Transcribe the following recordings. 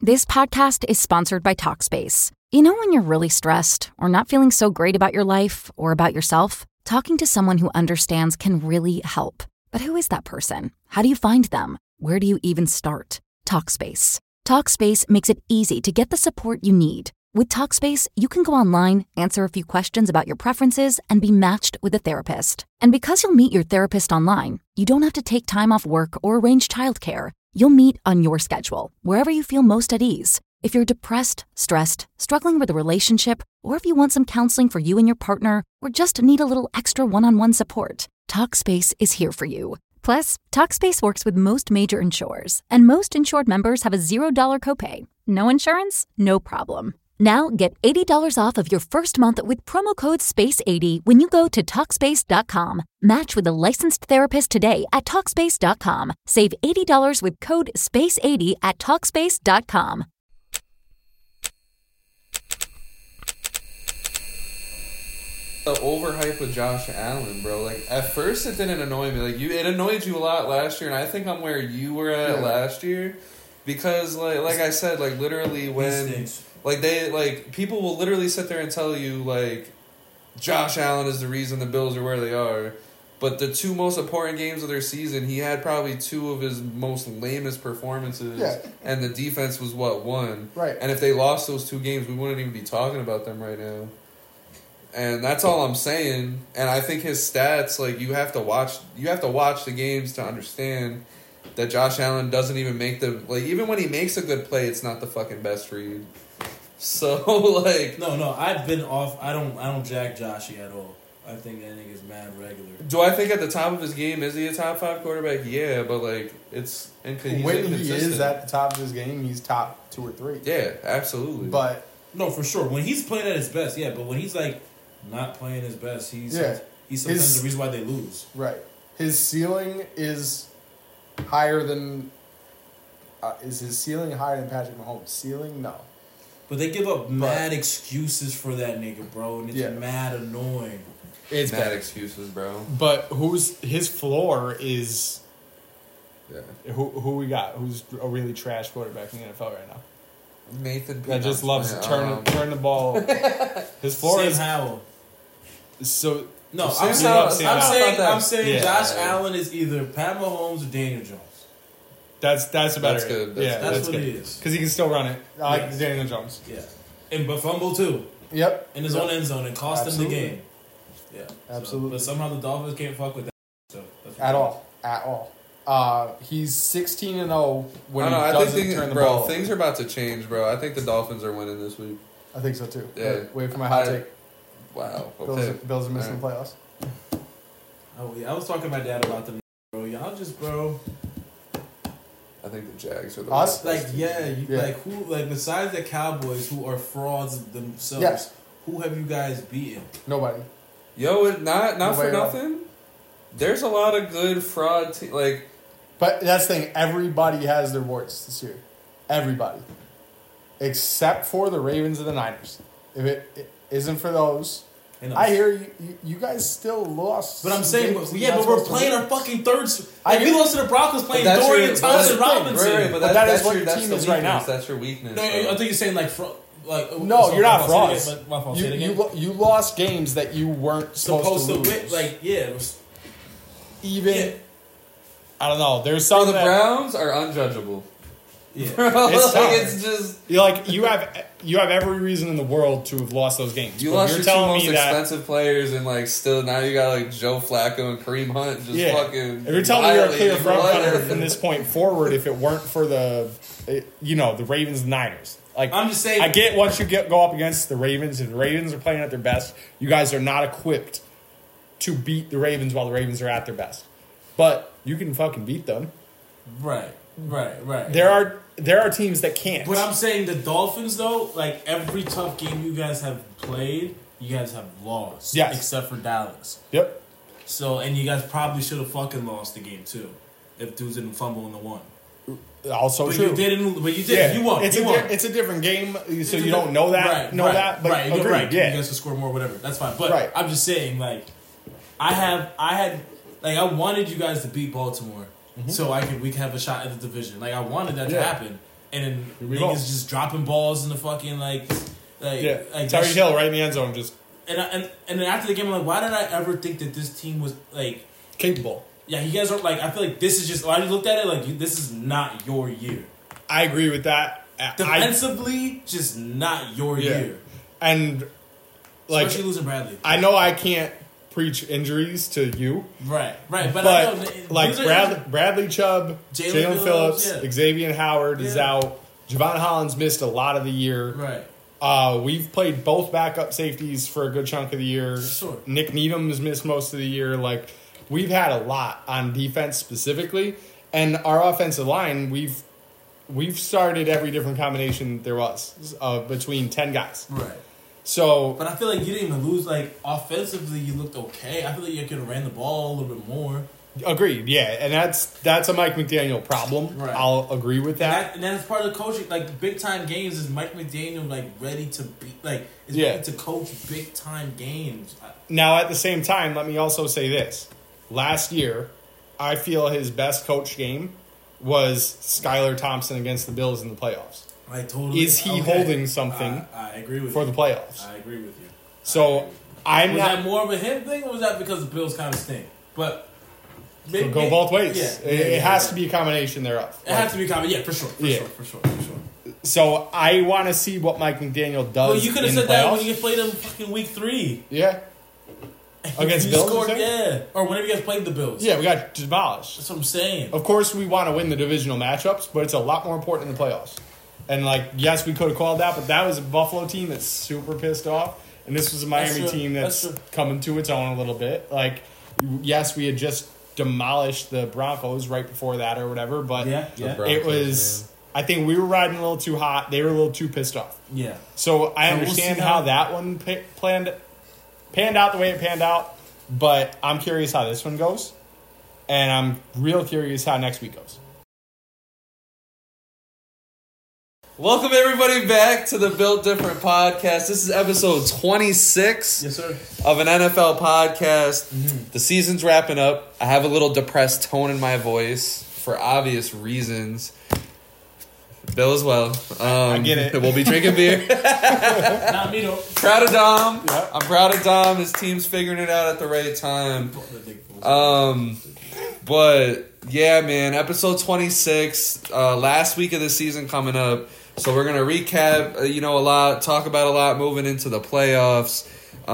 This podcast is sponsored by Talkspace. You know when you're really stressed or not feeling so great about your life or about yourself? Talking to someone who understands can really help. But who is that person? How do you find them? Where do you even start? Talkspace. Talkspace makes it easy to get the support you need. With Talkspace, you can go online, answer a few questions about your preferences, and be matched with a therapist. And because you'll meet your therapist online, you don't have to take time off work or arrange childcare. You'll meet on your schedule, wherever you feel most at ease. If you're depressed, stressed, struggling with a relationship, or if you want some counseling for you and your partner, or just need a little extra one-on-one support, Talkspace is here for you. Plus, Talkspace works with most major insurers, and most insured members have a $0 copay. No insurance? No problem. Now get $80 off of your first month with promo code SPACE80 when you go to Talkspace.com. Match with a licensed therapist today at Talkspace.com. Save $80 with code SPACE80 at Talkspace.com. The overhype with Josh Allen, bro. Like, at first it didn't annoy me. Like, it annoyed you a lot last year, and I think I'm where you were at last year. Because, like I said, like, literally when... Like, people will literally sit there and tell you, like, Josh Allen is the reason the Bills are where they are. But the two most important games of their season, he had probably two of his most lamest performances. Yeah. And the defense was, one? Right. And if they lost those two games, we wouldn't even be talking about them right now. And that's all I'm saying. And I think his stats, like, you have to watch the games to understand that Josh Allen doesn't even make even when he makes a good play, it's not the fucking best read. So, like... No, I've been off. I don't jack Joshy at all. I think that nigga's mad regular. Do I think at the top of his game, is he a top 5 quarterback? Yeah, but, like, it's... When he is at the top of his game, he's top 2 or 3. Yeah, absolutely. But... No, for sure. When he's playing at his best, yeah. But when he's, like, not playing his best, he's sometimes the reason why they lose. Right. His ceiling is higher than... is his ceiling higher than Patrick Mahomes' ceiling? No. But they give up mad excuses for that nigga, bro, and it's mad annoying. It's bad excuses, bro. But his floor is... Yeah. Who we got? Who's a really trash quarterback in the NFL right now? Nathan Peterson. That just loves to turn the ball. His floor Sam is... Howell. So... No, I'm saying Josh Allen is either Pat Mahomes or Daniel Jones. That's a better. That's good. That's what it is. Because he can still run it. I like Daniel Jones. Yeah. But fumble too. Yep. In his own end zone and cost him the game. Yeah. Absolutely. But somehow the Dolphins can't fuck with that. So At all. He's 16-0 when he doesn't turn the ball. Things are about to change, bro. I think the Dolphins are winning this week. I think so too. Yeah. Wait for my hot take. Wow. Okay. Bills are missing the playoffs. Oh yeah, I was talking to my dad about them, bro. Y'all just, bro. I think the Jags are the us. Like like who besides the Cowboys who are frauds themselves. Yes. Who have you guys beaten? Nobody. Yo, not for nothing. There's a lot of good fraud. But that's the thing. Everybody has their warts this year. Everybody, except for the Ravens and the Niners. If it isn't for those. I hear you guys still lost. But I'm saying, but we're playing our fucking third. We lost to the Broncos playing Dorian Thompson Robinson. Right, but that is what your team is right now. That's your weakness. No, I think you're saying no, you're not frauds. You lost games that you weren't supposed to lose. I don't know. There's some the Browns are unjudgeable. Yeah, it's just you have every reason in the world to have lost those games. You lost your two most expensive players, and still now you got Joe Flacco and Kareem Hunt fucking. If you're telling me you're a clear front runner from this point forward, if it weren't for the Ravens and Niners, I'm just saying, I get once you go up against the Ravens, if the Ravens are playing at their best, you guys are not equipped to beat the Ravens while the Ravens are at their best, but you can fucking beat them. Right. There are teams that can't. But I'm saying the Dolphins, though, every tough game you guys have played, you guys have lost. Yes. Except for Dallas. Yep. So, and you guys probably should have fucking lost the game, too. If dudes didn't fumble in the one. Also true. But you did. Yeah. You won. It's a different game, so you don't know that. That. But you're right. Yeah. You guys can score more, whatever. That's fine. But I'm just saying, I wanted you guys to beat Baltimore. Mm-hmm. So we could have a shot at the division. I wanted that to happen. and then niggas just dropping balls in the fucking like Tyreek Hill right in the end zone just. And then after the game, I'm like, why did I ever think that this team was like capable? Yeah, you guys are like, I feel like this is just. I just looked at it like this is not your year. I agree with that. Defensively, just not your year. And like, especially losing Bradley. I know I can't preach injuries to you. Right. But I know, like Bradley Chubb, Jalen Phillips, Xavier Howard is out. Javon Hollins missed a lot of the year. Right. We've played both backup safeties for a good chunk of the year. Sure. Nick Needham has missed most of the year. Like, we've had a lot on defense specifically, and our offensive line, we've started every different combination there was between 10 guys. Right. So, but I feel like you didn't even lose. Like, offensively, you looked okay. I feel like you could have ran the ball a little bit more. Agreed, yeah, and that's a Mike McDaniel problem. Right. I'll agree with that. And that's part of the coaching. Like, big time games is Mike McDaniel ready to be ready to coach big time games. Now, at the same time, let me also say this: last year, I feel his best coach game was Skylar Thompson against the Bills in the playoffs. I totally. Is he holding something? I agree with for the playoffs. I agree with you. So I'm was not. Was that more of a him thing, or was that because the Bills kind of stink? But go both ways. It has to be a combination thereof. It has to be a combination. Yeah, for sure. So I want to see what Mike McDaniel does. Well, you could have said that when you played them fucking week 3. Yeah. Against you Bills, scored, or whenever you guys played the Bills. Yeah, we got demolished. That's what I'm saying. Of course, we want to win the divisional matchups, but it's a lot more important in the playoffs. And, yes, we could have called that, but that was a Buffalo team that's super pissed off. And this was a Miami team that's coming to its own a little bit. Yes, we had just demolished the Broncos right before that or whatever, but it was... Man. I think we were riding a little too hot. They were a little too pissed off. Yeah. So I understand how that one panned out the way it panned out, but I'm curious how this one goes. And I'm real curious how next week goes. Welcome, everybody, back to the Built Different podcast. This is episode 26 of an NFL podcast. Mm-hmm. The season's wrapping up. I have a little depressed tone in my voice for obvious reasons. Bill as well. I get it. We'll be drinking beer. Not me, though. Proud of Dom. Yeah. I'm proud of Dom. His team's figuring it out at the right time. But, yeah, man. Episode 26. Last week of the season coming up. So we're going to recap, a lot, talk about a lot moving into the playoffs.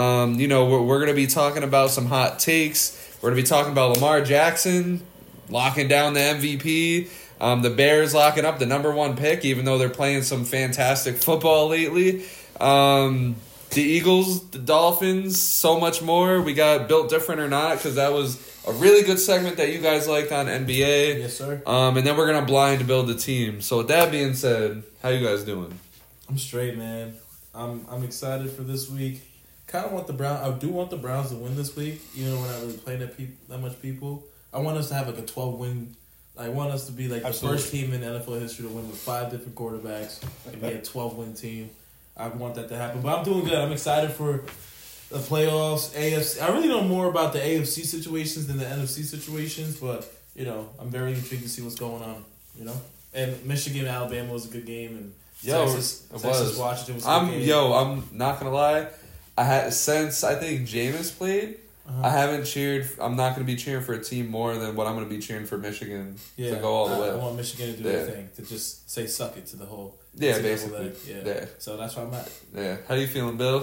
We're going to be talking about some hot takes. We're going to be talking about Lamar Jackson locking down the MVP. The Bears locking up the number 1 pick, even though they're playing some fantastic football lately. The Eagles, the Dolphins, so much more. We got Built Different or Not, because that was a really good segment that you guys liked on NBA. Yes, sir. And then we're going to blind build the team. So with that being said, how you guys doing? I'm straight, man. I'm excited for this week. Kind of want the Browns. I do want the Browns to win this week, even though we're not really playing that much people. I want us to have a 12-win. I want us to be the first team in NFL history to win with 5 different quarterbacks and be a 12-win team. I want that to happen. But I'm doing good. I'm excited for the playoffs, AFC. I really know more about the AFC situations than the NFC situations, but, I'm very intrigued to see what's going on, And Michigan, Alabama was a good game, and Texas, Washington was a good game. I'm not going to lie. Since I think Jameis played, I haven't cheered. I'm not going to be cheering for a team more than what I'm going to be cheering for Michigan to go all the way. I want Michigan to do their thing, to just say suck it to the whole. Yeah, basically. Yeah. So that's where I'm at. Yeah. How you feeling, Bill?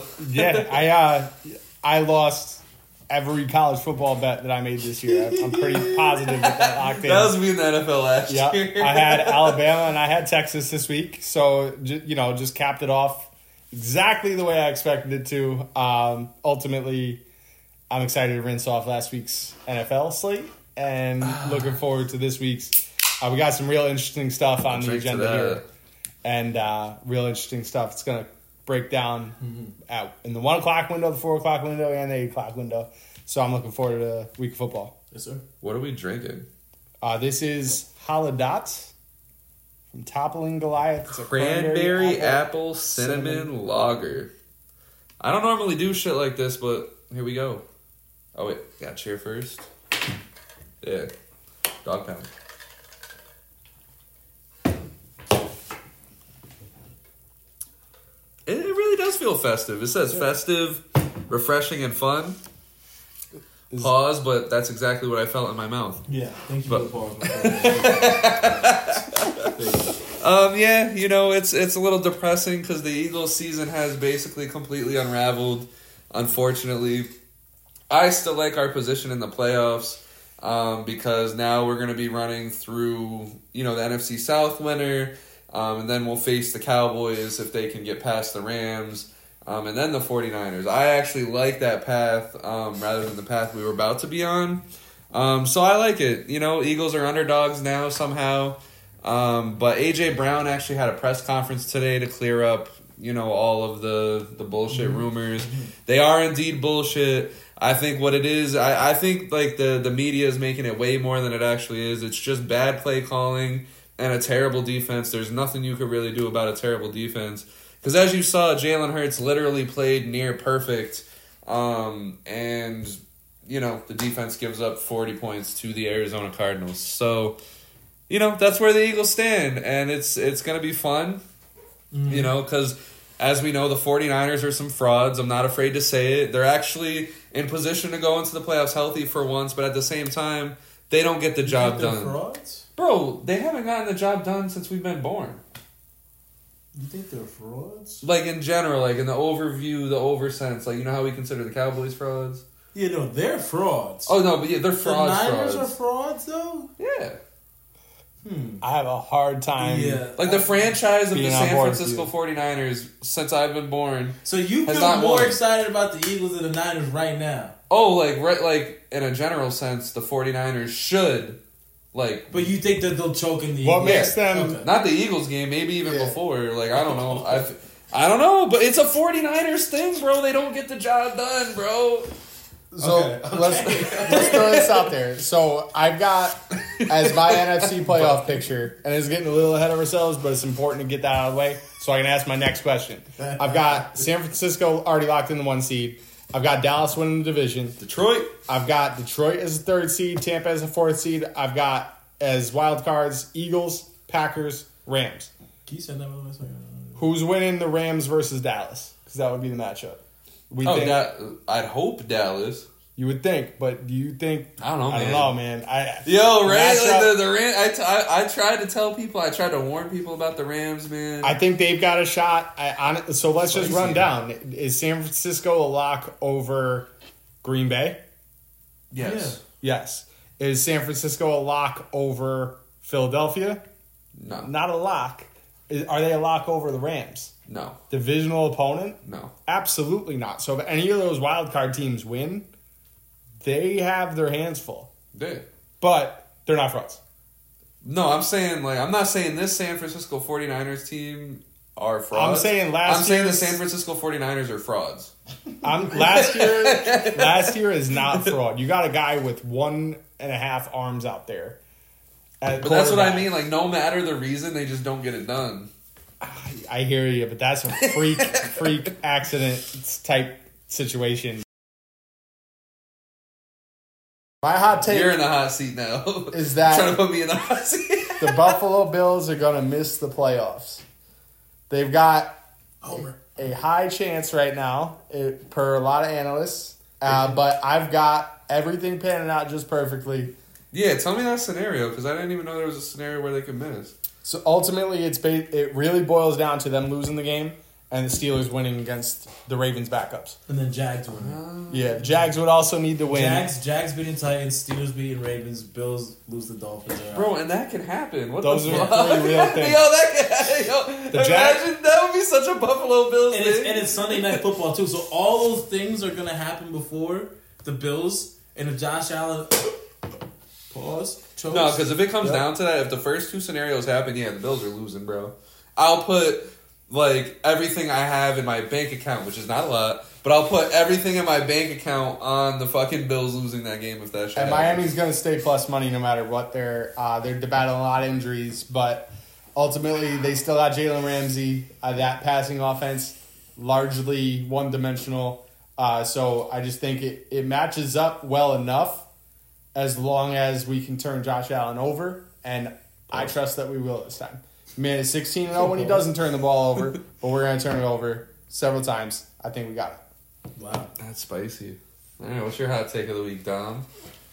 Yeah, I lost every college football bet that I made this year. I'm pretty positive that locked in. That was me in the NFL last year. I had Alabama and I had Texas this week, so just capped it off exactly the way I expected it to. Ultimately, I'm excited to rinse off last week's NFL slate and looking forward to this week's. We got some real interesting stuff on the agenda here. And real interesting stuff. It's going to break down in the 1 o'clock window, the 4 o'clock window, and the 8 o'clock window. So I'm looking forward to the week of football. Yes, sir. What are we drinking? This is Haladat from Toppling Goliath. It's a cranberry apple cinnamon lager. I don't normally do shit like this, but here we go. Oh, wait. Got cheer first. Yeah. Dog pound. does feel festive. It says festive, refreshing, and fun. Pause, but that's exactly what I felt in my mouth. Yeah, thank you for the pause. Yeah, you know, it's a little depressing because the Eagles season has basically completely unraveled, unfortunately. I still like our position in the playoffs because now we're going to be running through, you know, the NFC South winner, and then we'll face the Cowboys if they can get past the Rams, and then the 49ers. I actually like that path rather than the path we were about to be on. So I like it. You know, Eagles are underdogs now somehow. But A.J. Brown actually had a press conference today to clear up, you know, all of the bullshit rumors. They are indeed bullshit. I think what it is, I think like the media is making it way more than it actually is. It's just bad play calling and a terrible defense. There's nothing you could really do about a terrible defense. Because as you saw, Jalen Hurts literally played near perfect. And, you know, the defense gives up 40 points to the Arizona Cardinals. So, you know, that's where the Eagles stand. And it's going to be fun, you know, because as we know, the 49ers are some frauds. I'm not afraid to say it. They're actually in position to go into the playoffs healthy for once, but at the same time, they don't get the job done. Frauds? Bro, they haven't gotten the job done since we've been born. You think they're frauds? Like, in general, like, in the overview, the oversense, like, you know how we consider the Cowboys frauds? Yeah, no, they're frauds. Oh, no, but yeah, they're frauds. The Niners frauds. are frauds, though? Yeah. I have a hard time. Yeah. Like, the franchise of the Being on San board Francisco with 49ers, since I've been born. So you has feel not more won. excited about the Eagles than the Niners right now? Oh, like, right, like, in a general sense, the 49ers should, like... But you think that they'll choke in the What Eagles? makes them... Okay. Not the Eagles game, maybe even before. Like, I don't know. I don't know, but it's a 49ers thing, bro. They don't get the job done, bro. So let's throw this out there. So I've got as my NFC playoff picture, and it's getting a little ahead of ourselves, but it's important to get that out of the way so I can ask my next question. I've got San Francisco already locked in the 1 seed. I've got Dallas winning the division. Detroit. I've got Detroit as a 3rd seed, Tampa as a 4th seed. I've got as wild cards Eagles, Packers, Rams. Can you send that over? Who's winning the Rams versus Dallas? Because that would be the matchup. I'd hope Dallas. You would think, but do you think? I don't know, man. I don't know, man. Like the Rams. I tried to tell people. I tried to warn people about the Rams, man. I think they've got a shot. So let's just run down. Is San Francisco a lock over Green Bay? Yes. Yeah. Yes. Is San Francisco a lock over Philadelphia? No. Not a lock. Are they a lock over the Rams? No. Divisional opponent? No. Absolutely not. So if any of those wild card teams win, they have their hands full. Yeah. But they're not frauds. No, I'm saying, like, I'm not saying this San Francisco 49ers team are frauds. I'm saying the San Francisco 49ers are frauds. Last year is not fraud. You got a guy with 1.5 arms out there. But that's what I mean. Like, no matter the reason, they just don't get it done. I hear you, but that's a freak accident type situation. My hot take. You're in the hot seat now. Is that trying to put me in the hot seat? The Buffalo Bills are going to miss the playoffs. They've got a high chance right now, per a lot of analysts. But I've got everything panning out just perfectly. Yeah, tell me that scenario, because I didn't even know there was a scenario where they could miss. So ultimately, it really boils down to them losing the game and the Steelers winning against the Ravens' backups. And then Jags winning. Yeah, Jags would also need to win. Jags beating Titans, Steelers beating Ravens, Bills lose the Dolphins. Bro, and that can happen. What Those the are fuck? three real things. Imagine that would be such a Buffalo Bills thing. And it's Sunday Night Football, too. So all those things are going to happen before the Bills and if Josh Allen... Pause. Chokes. No, because if it comes down to that, if the first two scenarios happen, yeah, the Bills are losing, bro. I'll put, like, everything I have in my bank account, which is not a lot, but I'll put everything in my bank account on the fucking Bills losing that game if that shit And happens. Miami's going to stay plus money no matter what. They're battling a lot of injuries, but ultimately they still got Jalen Ramsey. That passing offense, largely one-dimensional. So I just think it matches up well enough as long as we can turn Josh Allen over, and I trust that we will this time. Man, it's 16-0 when he doesn't turn the ball over, but we're going to turn it over several times. I think we got it. Wow. That's spicy. All right, what's your hot take of the week, Dom?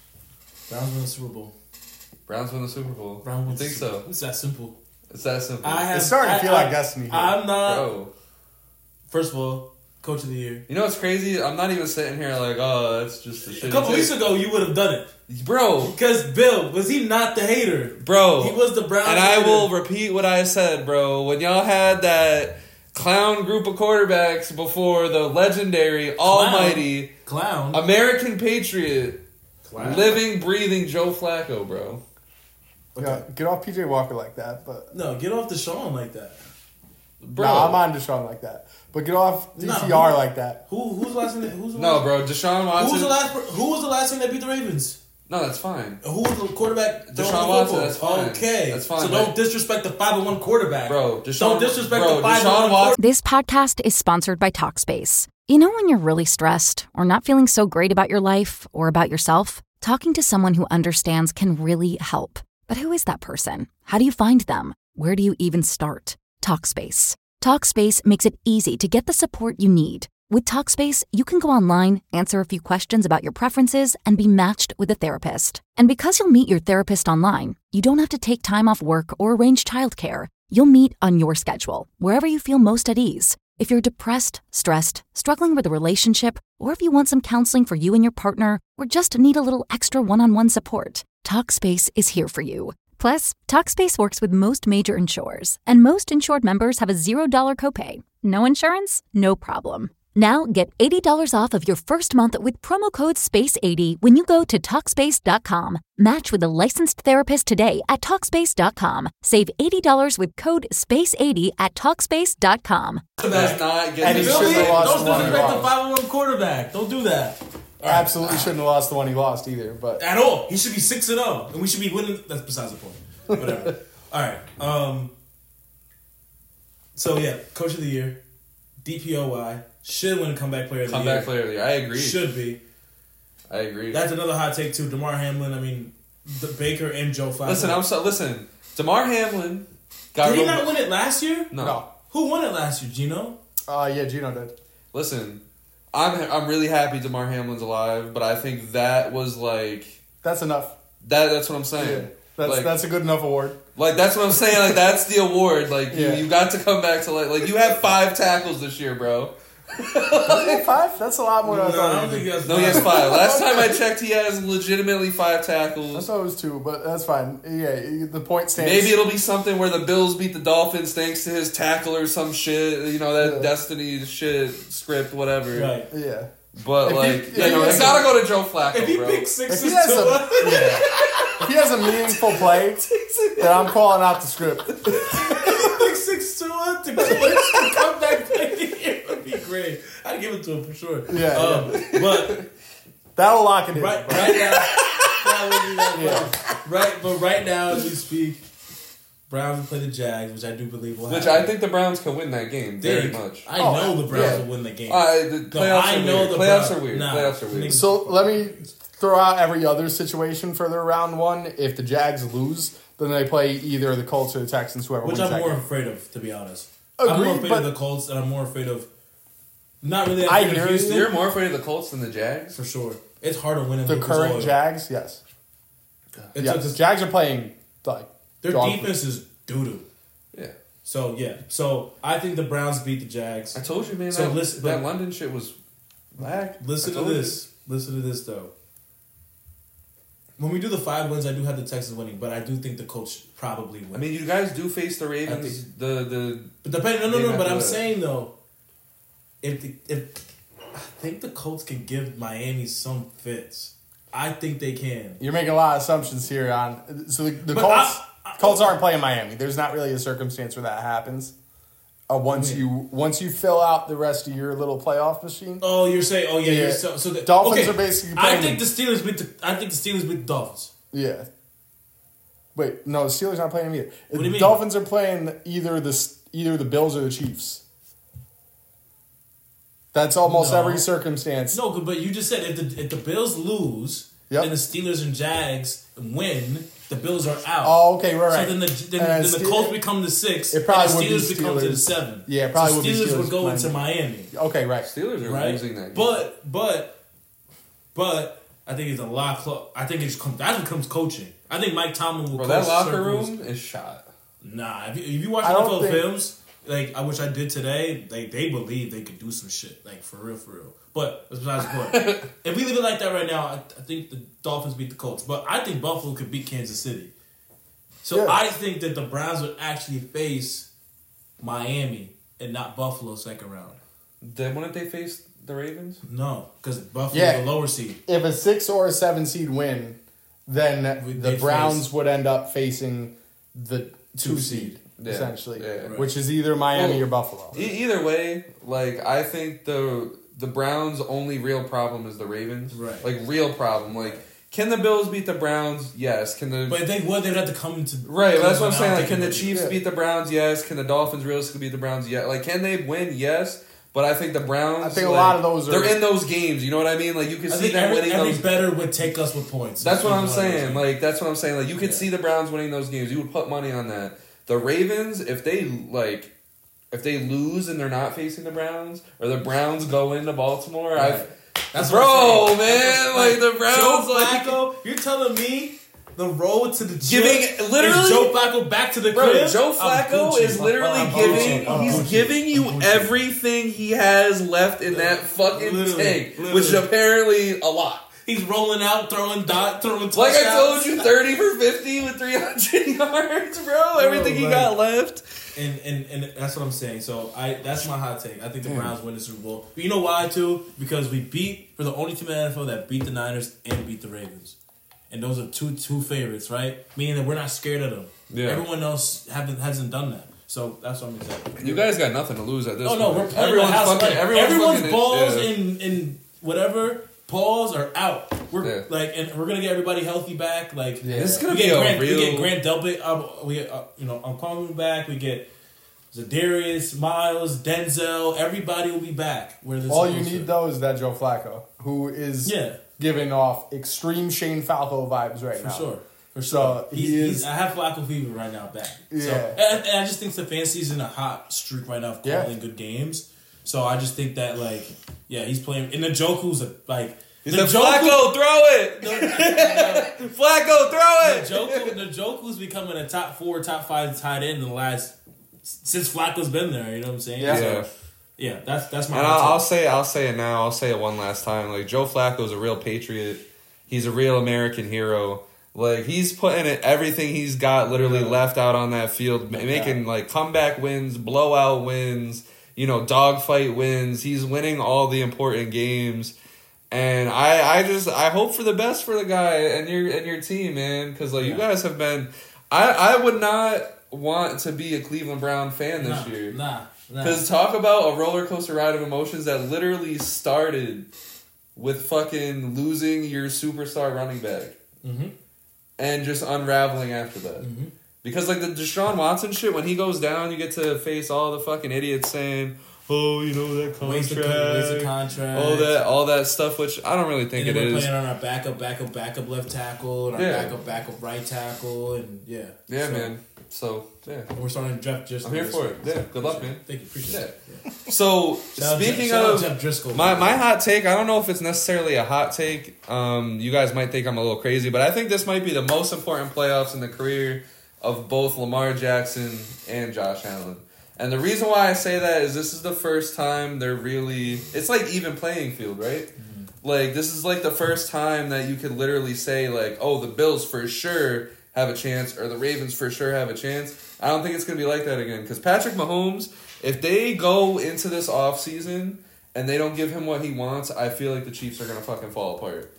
Browns win the Super Bowl. Browns win the Super Bowl. Browns win You think so? It's that simple. It's that simple. It's starting to feel like destiny here. I'm not. Bro. First of all, Coach of the Year. You know what's crazy? I'm not even sitting here like, oh, that's just a shit. A couple weeks ago, you would have done it. Bro. Because Bill, was he not the hater? Bro. He was the Browns And hater. I will repeat what I said, bro. When y'all had that clown group of quarterbacks before the legendary, almighty, American Patriot, living, breathing Joe Flacco, bro. Okay. Yeah, get off PJ Walker like that, but no, get off Deshaun like that, bro. No, I'm on Deshaun like that, but get off DTR like that. Who's the last thing? Bro, Deshaun Watson. Who was the last thing that beat the Ravens? No, that's fine. Who was the quarterback? Deshaun Watson. That's fine. Okay, that's fine. So don't disrespect the 5-1 quarterback, bro. Don't disrespect the 5-1 quarterback. This podcast is sponsored by Talkspace. You know when you're really stressed or not feeling so great about your life or about yourself? Talking to someone who understands can really help. But who is that person? How do you find them? Where do you even start? Talkspace. Talkspace makes it easy to get the support you need. With Talkspace, you can go online, answer a few questions about your preferences, and be matched with a therapist. And because you'll meet your therapist online, you don't have to take time off work or arrange childcare. You'll meet on your schedule, wherever you feel most at ease. If you're depressed, stressed, struggling with a relationship, or if you want some counseling for you and your partner, or just need a little extra one-on-one support, Talkspace is here for you. Plus, Talkspace works with most major insurers, and most insured members have a $0 copay. No insurance? No problem. Now get $80 off of your first month with promo code SPACE80 when you go to Talkspace.com. Match with a licensed therapist today at Talkspace.com. Save $80 with code SPACE80 at Talkspace.com. That's not getting and he shouldn't have lost the one he Don't lost. the 5-1 quarterback. Don't do that. Absolutely shouldn't have lost the one he lost either. But at all, he should be 6-0, and we should be winning. That's besides the point. Whatever. All right. So yeah, Coach of the Year, DPOY should win Comeback Player of the Year. Comeback Player of the Year. I agree. Should be. I agree. That's another hot take too. DeMar Hamlin. I mean, the Baker and Joe Flacco. Listen. DeMar Hamlin. Did he not win it last year? No. Who won it last year? Gino. Yeah, Gino did. Listen. I'm really happy DeMar Hamlin's alive, but I think that was like... That's enough. That's what I'm saying. Yeah, that's a good enough award. Like, that's what I'm saying. Like, that's the award. Like, you got to come back to, like you have 5 tackles this year, bro. Does he have 5? That's a lot more than I thought. I don't think he has 5. No, he has 5. Last time I checked, he has legitimately 5 tackles. I thought it was 2, but that's fine. Yeah, the point stands. Maybe it'll be something where the Bills beat the Dolphins thanks to his tackle or some shit. You know, that Destiny shit, script, whatever. Right. Yeah. But, it's gotta go to Joe Flacco, if he bro. picks 6 if he has a meaningful play, then I'm calling out the script. If he picks 6 to come back play, it would be great. I'd give it to him for sure. Yeah. But that'll lock it in. Right now, but right now as we speak, Browns will play the Jags, which I do believe will happen. Which I think the Browns can win that game very much. I know the Browns will win the game. The playoffs are weird. Playoffs are weird. So let me throw out every other situation for their round 1. If the Jags lose, then they play either the Colts or the Texans, whoever wins. Which I'm more afraid of, to be honest. Agreed, I'm more afraid of the Colts, and I'm more afraid of... Not really I afraid of Houston. You're more afraid of the Colts than the Jags? For sure. It's hard to win in the current Jags, yes. The Jags are playing like their defense is doo-doo. Yeah. So I think the Browns beat the Jags. I told you, man. So that London shit was whack. Listen to this. Listen to this, though. When we do the 5 wins, I do have the Texans winning, but I do think the Colts probably win. I mean, you guys do face the Ravens. But depending. But I'm saying though, if I think the Colts can give Miami some fits. I think they can. You're making a lot of assumptions here on. So the Colts aren't playing Miami. There's not really a circumstance where that happens. Once you fill out the rest of your little playoff machine. Oh, you're saying? Oh, yeah. You're so the Dolphins are basically playing. I think the Steelers beat the Dolphins. Yeah. Wait, no, the Steelers aren't playing them either. What do you mean? Dolphins are playing either the Bills or the Chiefs. That's almost every circumstance. No, but you just said if the Bills lose, and the Steelers and Jags win, the Bills are out. Oh, okay, right. So then the Colts become the 6. It probably and the would Steelers be become to the Steelers. 7. Yeah, it probably so would be Steelers Steelers would go Miami. into Miami. Okay, right. Steelers are Right? losing that game. But I think it's a lot close. I think that becomes coaching. I think Mike Tomlin will coach that locker circles. room is shot. Nah, if you watch I don't NFL think- films, like I wish I did today, they believe they could do some shit, like for real. But that's besides the point. If we leave it like that right now, I think the Dolphins beat the Colts. But I think Buffalo could beat Kansas City. So Yeah. I think that the Browns would actually face Miami and not Buffalo second round. Then wouldn't they face the Ravens? No, because Buffalo's Yeah. the lower seed. If a 6 or a 7 seed win, then the They Browns face- would end up facing the 2 seed, Yeah. essentially, Yeah. which is either Miami Well, or Buffalo. Either way, like I think the Browns' only real problem is the Ravens. Right. Like real problem. Like can the Bills beat the Browns? Yes. Can the But if they would, they'd have to come into Right, that's what I'm Cleveland. saying. I Like, don't can the think they would. Chiefs beat the Browns? Yes. Can the Dolphins realistically beat the Browns? Yeah. Like, can they win? Yes. But I think the Browns. I think a like, lot of those are- they're in those games. You know what I mean? Like, you can I see think them winning every those. better would take us with points. That's what I'm It's one of those saying. games. Like, that's what I'm saying. Like, you could Yeah. see the Browns winning those games. You would put money on that. The Ravens, if they lose and they're not facing the Browns, or the Browns go into Baltimore, Right. That's bro, what I'm saying. man, That's like the Browns, Joe like Flacco, you're telling me the road to the Giving- gym literally- is Joe Flacco back to the Bro, crib? Joe I'm Flacco Gucci. is literally I'm giving. Gucci. I'm He's Gucci. giving you I'm Gucci. everything he has left in that fucking Literally, tank, literally. which is apparently a lot. He's rolling out, throwing touchdowns. Like I told you, 30 for 50 with 300 yards, bro. Everything he right. got left. And that's what I'm saying. So that's my hot take. I think the Browns win the Super Bowl. But you know why too? Because we're the only team in the NFL that beat the Niners and beat the Ravens. And those are two favorites, right? Meaning that we're not scared of them. Yeah. Everyone else hasn't done that. So that's what I'm excited. You guys got nothing to lose at this Oh point. no, we're playing the house. Everyone's fucking- balls yeah. in whatever balls are out. We're Yeah. and we're gonna get everybody healthy back. Like This is gonna we be get a Grant, real. we get Grant Delpit. We get I'm calling back. We get Zadarius, Miles, Denzel. Everybody will be back. Where they're All you supposed need, to. though, is that Joe Flacco, who is Yeah. giving off extreme Shane Falco vibes right For now. sure. For So, sure. he is- I have Flacco fever right now back. Yeah. So, and I just think Stefanski's in a hot streak right now of calling good games. So I just think that, like, yeah, he's playing. And Njoku's like. He said, Flacco, throw it! Flacco, throw it! Njoku's becoming a top 4, top 5 tight end in the last. Since Flacco's been there. You know what I'm saying? Yeah. So, yeah, that's my And hot I'll take. say it now. I'll say it one last time. Like Joe Flacco's a real patriot. He's a real American hero. Like he's putting everything he's got literally left out on that field, making like comeback wins, blowout wins, dogfight wins. He's winning all the important games, and I hope for the best for the guy and your team, man, because you guys have been. I would not want to be a Cleveland Brown fan this year. Nah. Because talk about a roller coaster ride of emotions that literally started with fucking losing your superstar running back. Mm-hmm. And just unraveling after that. Mm-hmm. Because like the Deshaun Watson shit, when he goes down, you get to face all the fucking idiots saying, "Oh, that contract, Waste of contract, all that stuff," which I don't really think and it then we're is. playing on our backup left tackle, and our backup right tackle, and Yeah, so, man. So yeah, And we're starting to draft just. I'm here for it. Yeah, good luck, man. Thank you, appreciate it. Yeah. So speaking shout out of Jeff Driscoll, my hot take, I don't know if it's necessarily a hot take. You guys might think I'm a little crazy, but I think this might be the most important playoffs in the career of both Lamar Jackson and Josh Allen. And the reason why I say that is this is the first time they're really... It's like even playing field, right? Mm-hmm. Like, this is like the first time that you could literally say, like, oh, the Bills for sure have a chance, or the Ravens for sure have a chance. I don't think it's going to be like that again. Because Patrick Mahomes, if they go into this offseason and they don't give him what he wants, I feel like the Chiefs are going to fucking fall apart.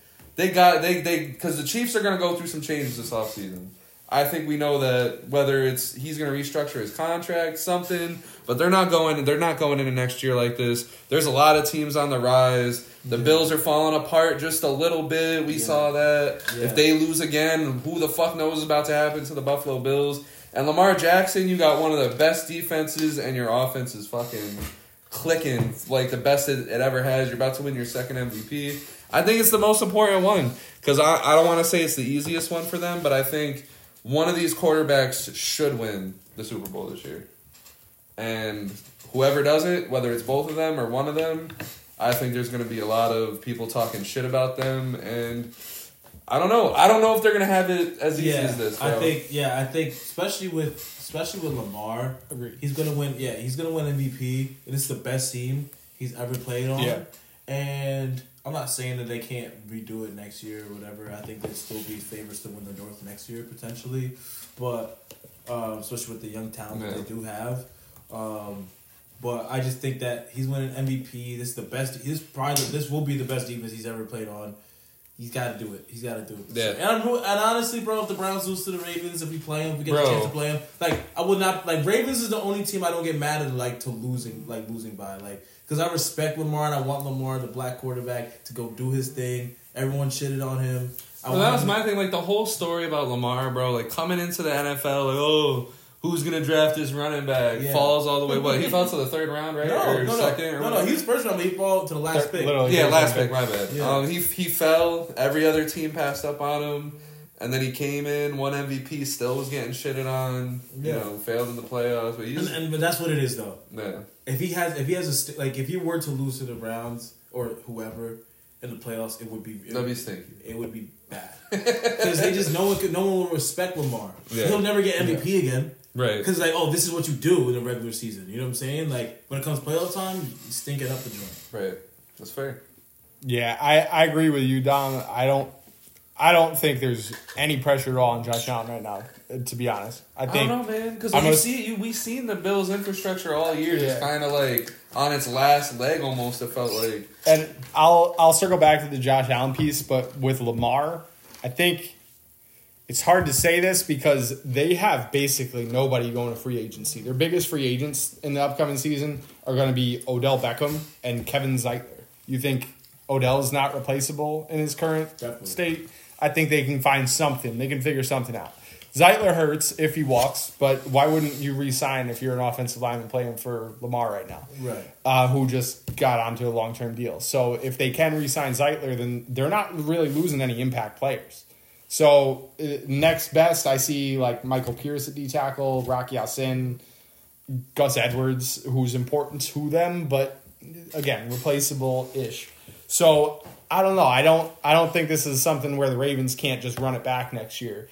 Because the Chiefs are going to go through some changes this offseason. I think we know that whether it's he's going to restructure his contract, something, but they're not going into next year like this. There's a lot of teams on the rise. The Bills are falling apart just a little bit. We saw that. Yeah. If they lose again, who the fuck knows what's about to happen to the Buffalo Bills? And Lamar Jackson, you got one of the best defenses, and your offense is fucking clicking like the best it ever has. You're about to win your second MVP. I think it's the most important one because I don't want to say it's the easiest one for them, but I think one of these quarterbacks should win the Super Bowl this year. And whoever does it, whether it's both of them or one of them, I think there's going to be a lot of people talking shit about them. And I don't know. I don't know if they're going to have it as easy as this, bro. I think especially with Lamar, Agreed. he's going to win. Yeah, he's going to win MVP. And it's the best team he's ever played on. Yeah. And I'm not saying that they can't redo it next year or whatever. I think they'd still be favorites to win the North next year, potentially. But, especially with the young talent that they do have. But I just think that he's winning MVP. This is the best. This will be the best defense he's ever played on. He's got to do it. Yeah. And honestly, bro, if the Browns lose to the Ravens, if we play them, if we get a chance to play them, like I would not like Ravens is the only team I don't get mad at like to losing by because I respect Lamar and I want Lamar, the black quarterback, to go do his thing. Everyone shitted on him. Well, that was my thing. Like the whole story about Lamar, bro. Like coming into the NFL, like who's gonna draft this running back? Yeah. Falls all the way. What he fell to the third round, right? No. He was first round, but he fell to the last pick. Last pick. My bad. Yeah. He fell. Every other team passed up on him, and then he came in, won MVP, still was getting shitted on. You know, failed in the playoffs. But but that's what it is, though. Yeah. If he were to lose to the Browns or whoever in the playoffs, that'd be stinky. It would be bad because they just no one will respect Lamar. Yeah. He'll never get MVP again. Right. Because, this is what you do in the regular season. You know what I'm saying? Like, when it comes to playoff time, you stink it up the joint. Right. That's fair. Yeah, I agree with you, Dom. I don't think there's any pressure at all on Josh Allen right now, to be honest. I don't know, man. Because we've seen the Bills' infrastructure all year just kind of, on its last leg almost, it felt like. And I'll circle back to the Josh Allen piece, but with Lamar, I think it's hard to say this because they have basically nobody going to free agency. Their biggest free agents in the upcoming season are going to be Odell Beckham and Kevin Zeitler. You think Odell's not replaceable in his current state? I think they can find something. They can figure something out. Zeitler hurts if he walks, but why wouldn't you re-sign if you're an offensive lineman playing for Lamar right now? Right. Who just got onto a long-term deal. So if they can re-sign Zeitler, then they're not really losing any impact players. So next best, I see Michael Pierce at D-tackle, Rocky Ya-Sin, Gus Edwards, who's important to them, but again, replaceable-ish. So I don't know. I don't think this is something where the Ravens can't just run it back next year.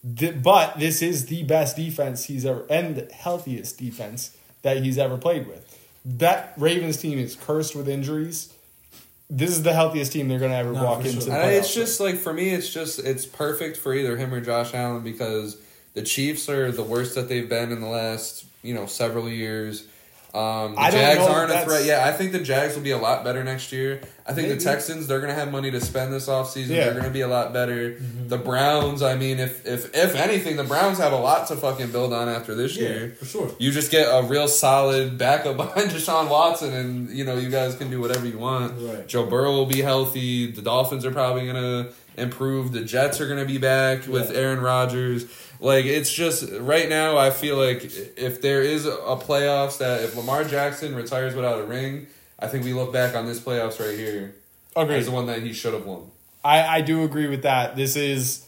But this is the best defense he's ever, and the healthiest defense that he's ever played with. That Ravens team is cursed with injuries. This is the healthiest team they're going to ever walk into. Sure. It's just for me, it's perfect for either him or Josh Allen because the Chiefs are the worst that they've been in the last several years. The Jags aren't a threat. Yeah, I think the Jags will be a lot better next year. I think the Texans, they're going to have money to spend this offseason. Yeah. They're going to be a lot better. Mm-hmm. The Browns, I mean, if anything, the Browns have a lot to fucking build on after this year. For sure. You just get a real solid backup behind Deshaun Watson, and, you guys can do whatever you want. Right. Joe Burrow will be healthy. The Dolphins are probably going to improve. The Jets are going to be back with Aaron Rodgers. It's just, right now, I feel like if there is a playoffs that if Lamar Jackson retires without a ring, I think we look back on this playoffs right here as the one that he should have won. I do agree with that. This is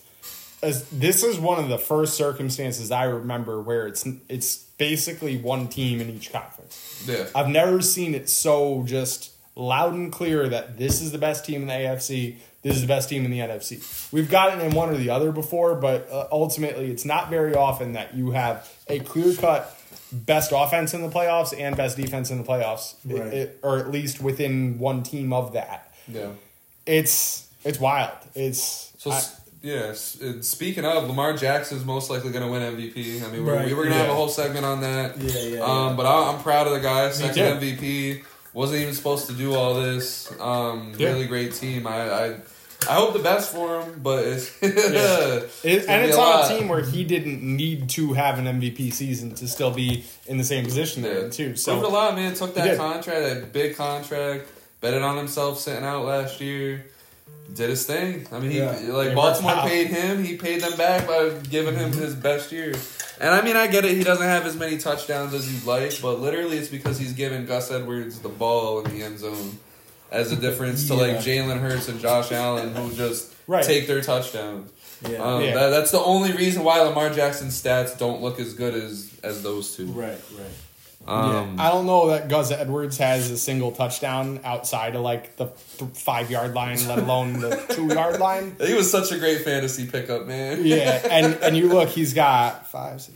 one of the first circumstances I remember where it's basically one team in each conference. Yeah. I've never seen it so just loud and clear that this is the best team in the AFC, this is the best team in the NFC. We've gotten in one or the other before, but ultimately it's not very often that you have a clear-cut best offense in the playoffs and best defense in the playoffs, right. Or at least within one team of that. Yeah. It's wild. Speaking of, Lamar Jackson's most likely going to win MVP. I mean, we were going to have a whole segment on that. Yeah. But I'm proud of the guy. Second MVP. Wasn't even supposed to do all this. Really great team. I hope the best for him, but it's it's on a team where he didn't need to have an MVP season to still be in the same position there too. So proved a lot, man. Took that contract, that big contract, betted on himself sitting out last year. Did his thing. I mean, Baltimore paid him. He paid them back by giving him his best year. And I mean, I get it. He doesn't have as many touchdowns as you'd like, but literally it's because he's giving Gus Edwards the ball in the end zone as a difference to Jalen Hurts and Josh Allen who just take their touchdowns. Yeah. That's the only reason why Lamar Jackson's stats don't look as good as those two. Right. I don't know that Gus Edwards has a single touchdown outside of like the 5-yard line, let alone the 2-yard line. He was such a great fantasy pickup, man. Yeah, and you look, he's got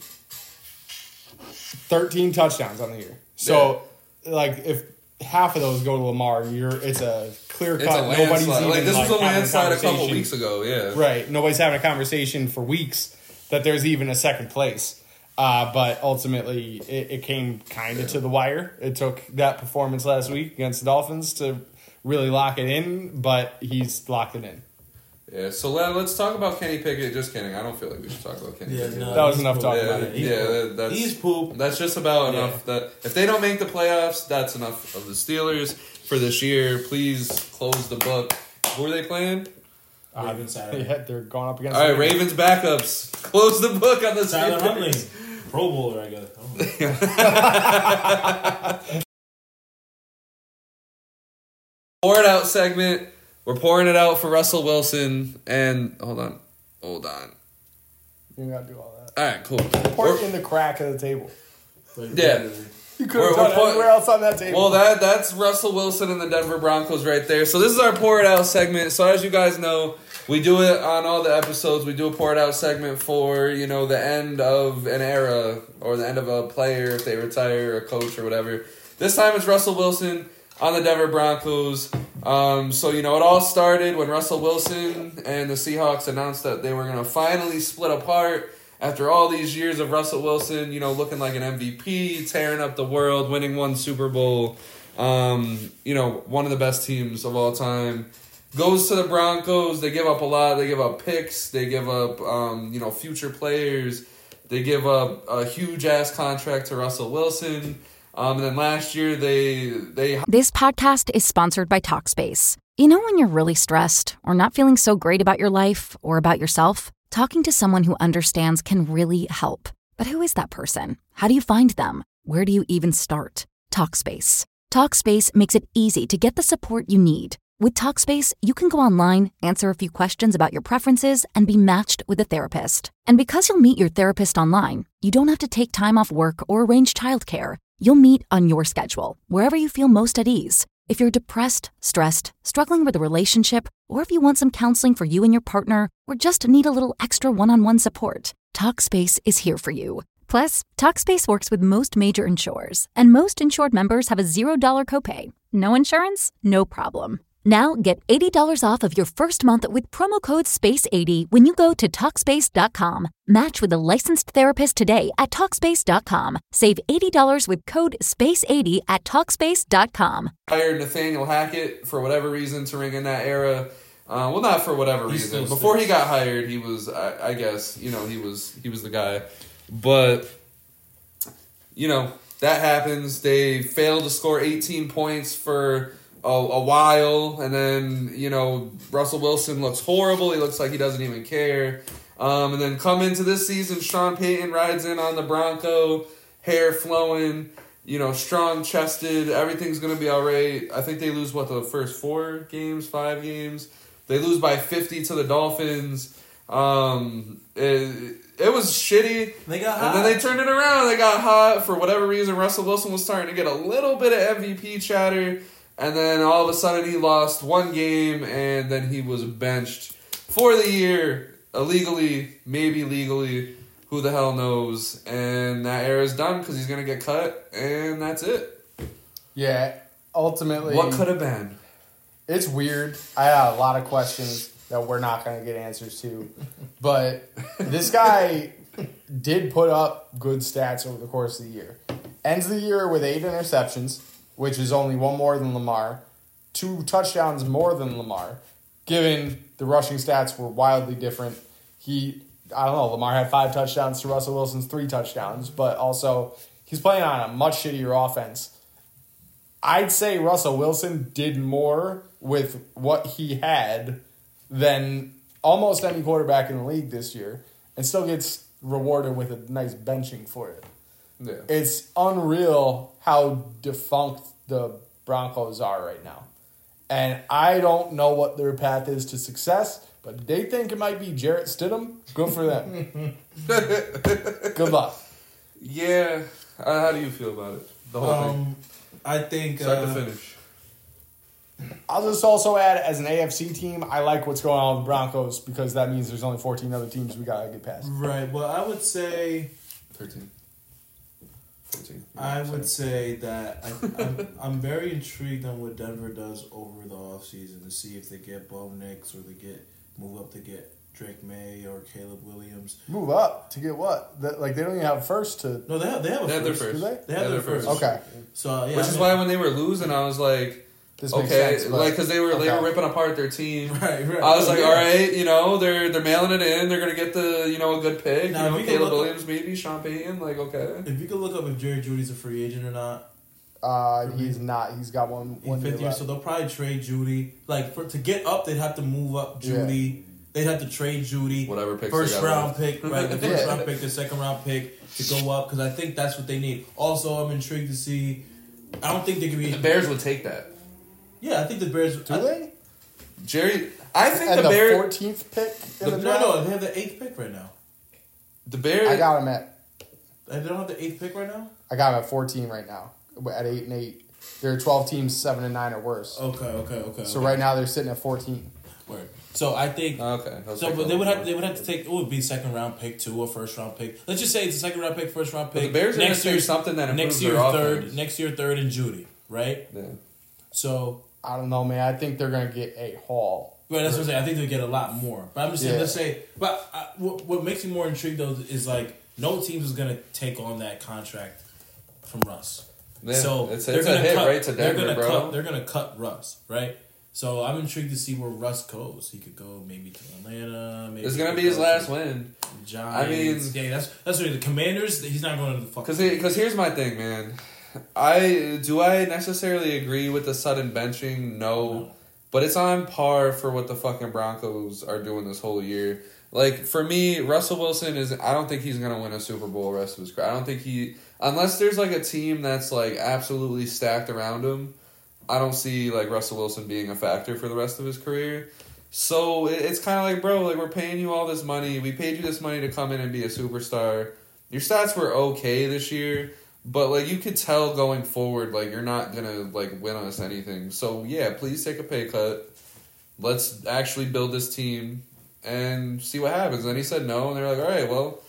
13 touchdowns on the year. So, like, if half of those go to Lamar, it's a clear cut. Nobody's even like this was a landslide a couple conversation. weeks ago. Yeah, right. Nobody's having a conversation for weeks that there's even a second place. But ultimately, it came kind of to the wire. It took that performance last week against the Dolphins to really lock it in, but he's locked it in. Yeah, so let's talk about Kenny Pickett. Just kidding. I don't feel like we should talk about Kenny Pickett. No, that was enough talking about it. He's poop. That's just about enough. That if they don't make the playoffs, that's enough of the Steelers for this year. Please close the book. Who are they playing? Ravens Saturday. Yeah, they're going up against. All right, Ravens backups. Close the book on the Tyler Huntley, Steelers. Pro Bowler, I guess. Pour it out segment. We're pouring it out for Russell Wilson. And hold on. You gotta do all that. All right, cool. Pour it in the crack of the table. Yeah. You could have done it anywhere else on that table. Well, that's Russell Wilson and the Denver Broncos right there. So this is our Pour It Out segment. So as you guys know, we do it on all the episodes. We do a Pour It Out segment for, the end of an era or the end of a player if they retire, or a coach or whatever. This time it's Russell Wilson on the Denver Broncos. So, it all started when Russell Wilson and the Seahawks announced that they were going to finally split apart after all these years of Russell Wilson, looking like an MVP, tearing up the world, winning one Super Bowl, one of the best teams of all time. Goes to the Broncos. They give up a lot. They give up picks. They give up, future players. They give up a huge-ass contract to Russell Wilson. And then last year, they This podcast is sponsored by Talkspace. You know when you're really stressed or not feeling so great about your life or about yourself? Talking to someone who understands can really help. But who is that person? How do you find them? Where do you even start? Talkspace. Talkspace makes it easy to get the support you need. With Talkspace, you can go online, answer a few questions about your preferences, and be matched with a therapist. And because you'll meet your therapist online, you don't have to take time off work or arrange childcare. You'll meet on your schedule, wherever you feel most at ease. If you're depressed, stressed, struggling with a relationship, or if you want some counseling for you and your partner, or just need a little extra one-on-one support, Talkspace is here for you. Plus, Talkspace works with most major insurers, and most insured members have a $0 copay. No insurance? No problem. Now get $80 off of your first month with promo code SPACE80 when you go to Talkspace.com. Match with a licensed therapist today at Talkspace.com. Save $80 with code SPACE80 at Talkspace.com. hired Nathaniel Hackett for whatever reason to ring in that era. Well, not for whatever reason. Before he got hired, he was, I guess, he was the guy. But, that happens. They failed to score 18 points for a while, and then, Russell Wilson looks horrible. He looks like he doesn't even care. And then come into this season, Sean Payton rides in on the Bronco, hair flowing, strong-chested. Everything's going to be all right. I think they lose, the first 5 games? They lose by 50 to the Dolphins. It was shitty. They got hot. And then they turned it around. They got hot. For whatever reason, Russell Wilson was starting to get a little bit of MVP chatter. And then all of a sudden he lost one game, and then he was benched for the year, illegally, maybe legally, who the hell knows. And that era's done because he's going to get cut, and that's it. Yeah, ultimately. What could have been? It's weird. I have a lot of questions that we're not going to get answers to. But this guy did put up good stats over the course of the year. Ends the year with 8 interceptions, which is only one more than Lamar, 2 touchdowns more than Lamar, given the rushing stats were wildly different. Lamar had 5 touchdowns to Russell Wilson's 3 touchdowns, but also he's playing on a much shittier offense. I'd say Russell Wilson did more with what he had than almost any quarterback in the league this year, and still gets rewarded with a nice benching for it. Yeah. It's unreal how defunct the Broncos are right now. And I don't know what their path is to success, But they think it might be Jarrett Stidham. Good for them. Good luck. Yeah. How do you feel about it? The whole thing. I think Start to finish. I'll just also add, as an AFC team, I like what's going on with the Broncos because that means there's only 14 other teams we got to get past. Right. Well, I would say 13. 14. I would say that I'm very intrigued on what Denver does over the offseason to see if they get Bo Nix or move up to get Drake May or Caleb Williams. Move up to get what? They don't even have first to. No, they have their first. first. Do they? They have their first. Okay. So yeah, Which is why when they were losing, I was like, This makes okay, sense, like because they were ripping apart their team. Right. I was like, all right, they're mailing it in. They're gonna get the a good pick. Now, Caleb Williams, maybe Sean Payton. Like, okay. If you could look up if Jerry Jeudy's a free agent or not. He's not. He's got one fifth year, so they'll probably trade Jeudy. Like to get up, they'd have to move up Jeudy. Yeah. They'd have to trade Jeudy. Whatever picks first they got round left. pick, right? The first round pick, the second round pick to go up because I think that's what they need. Also, I'm intrigued to see. I don't think they could be. The Bears would take that. Yeah, I think the Bears. Do they? Jerry, I think And the Bears. 14th pick in the draft? No, they have the 8th pick right now. The Bears. I got him at. They don't have the 8th pick right now. I got him at 14 right now. At 8-8, there are 12 teams 7-9 or worse. Okay. So right now they're sitting at 14. Word. So I think. Okay. So, but they would have to take. It would be second round pick 2 or first round pick. Let's just say it's a second round pick, first round pick. But the Bears are next year something that improves their offense. Next year third and Jeudy, right? Yeah. So I don't know, man. I think they're gonna get a haul. Right, that's what I'm saying. I think they get a lot more. But I'm just saying, Yeah. let's say. But what makes me more intrigued though is like no team is gonna take on that contract from Russ. Yeah, so it's they're a gonna hit cut, right to Denver, bro. They're gonna cut Russ, right? So I'm intrigued to see where Russ goes. He could go maybe to Atlanta. Maybe It's gonna be his last win. Giants. I mean, yeah, that's really the Commanders. He's not going to the fucking. Because here's my thing, man. I necessarily agree with the sudden benching? No. But it's on par for what the fucking Broncos are doing this whole year. Like, for me, Russell Wilson I don't think he's going to win a Super Bowl the rest of his career. I don't think unless there's like a team that's like absolutely stacked around him, I don't see like Russell Wilson being a factor for the rest of his career. So it's kind of like, bro, like we're paying you all this money. We paid you this money to come in and be a superstar. Your stats were okay this year. But, like, you could tell going forward, like, you're not going to, like, win us anything. So, yeah, please take a pay cut. Let's actually build this team and see what happens. And he said no, and they're like, all right, well,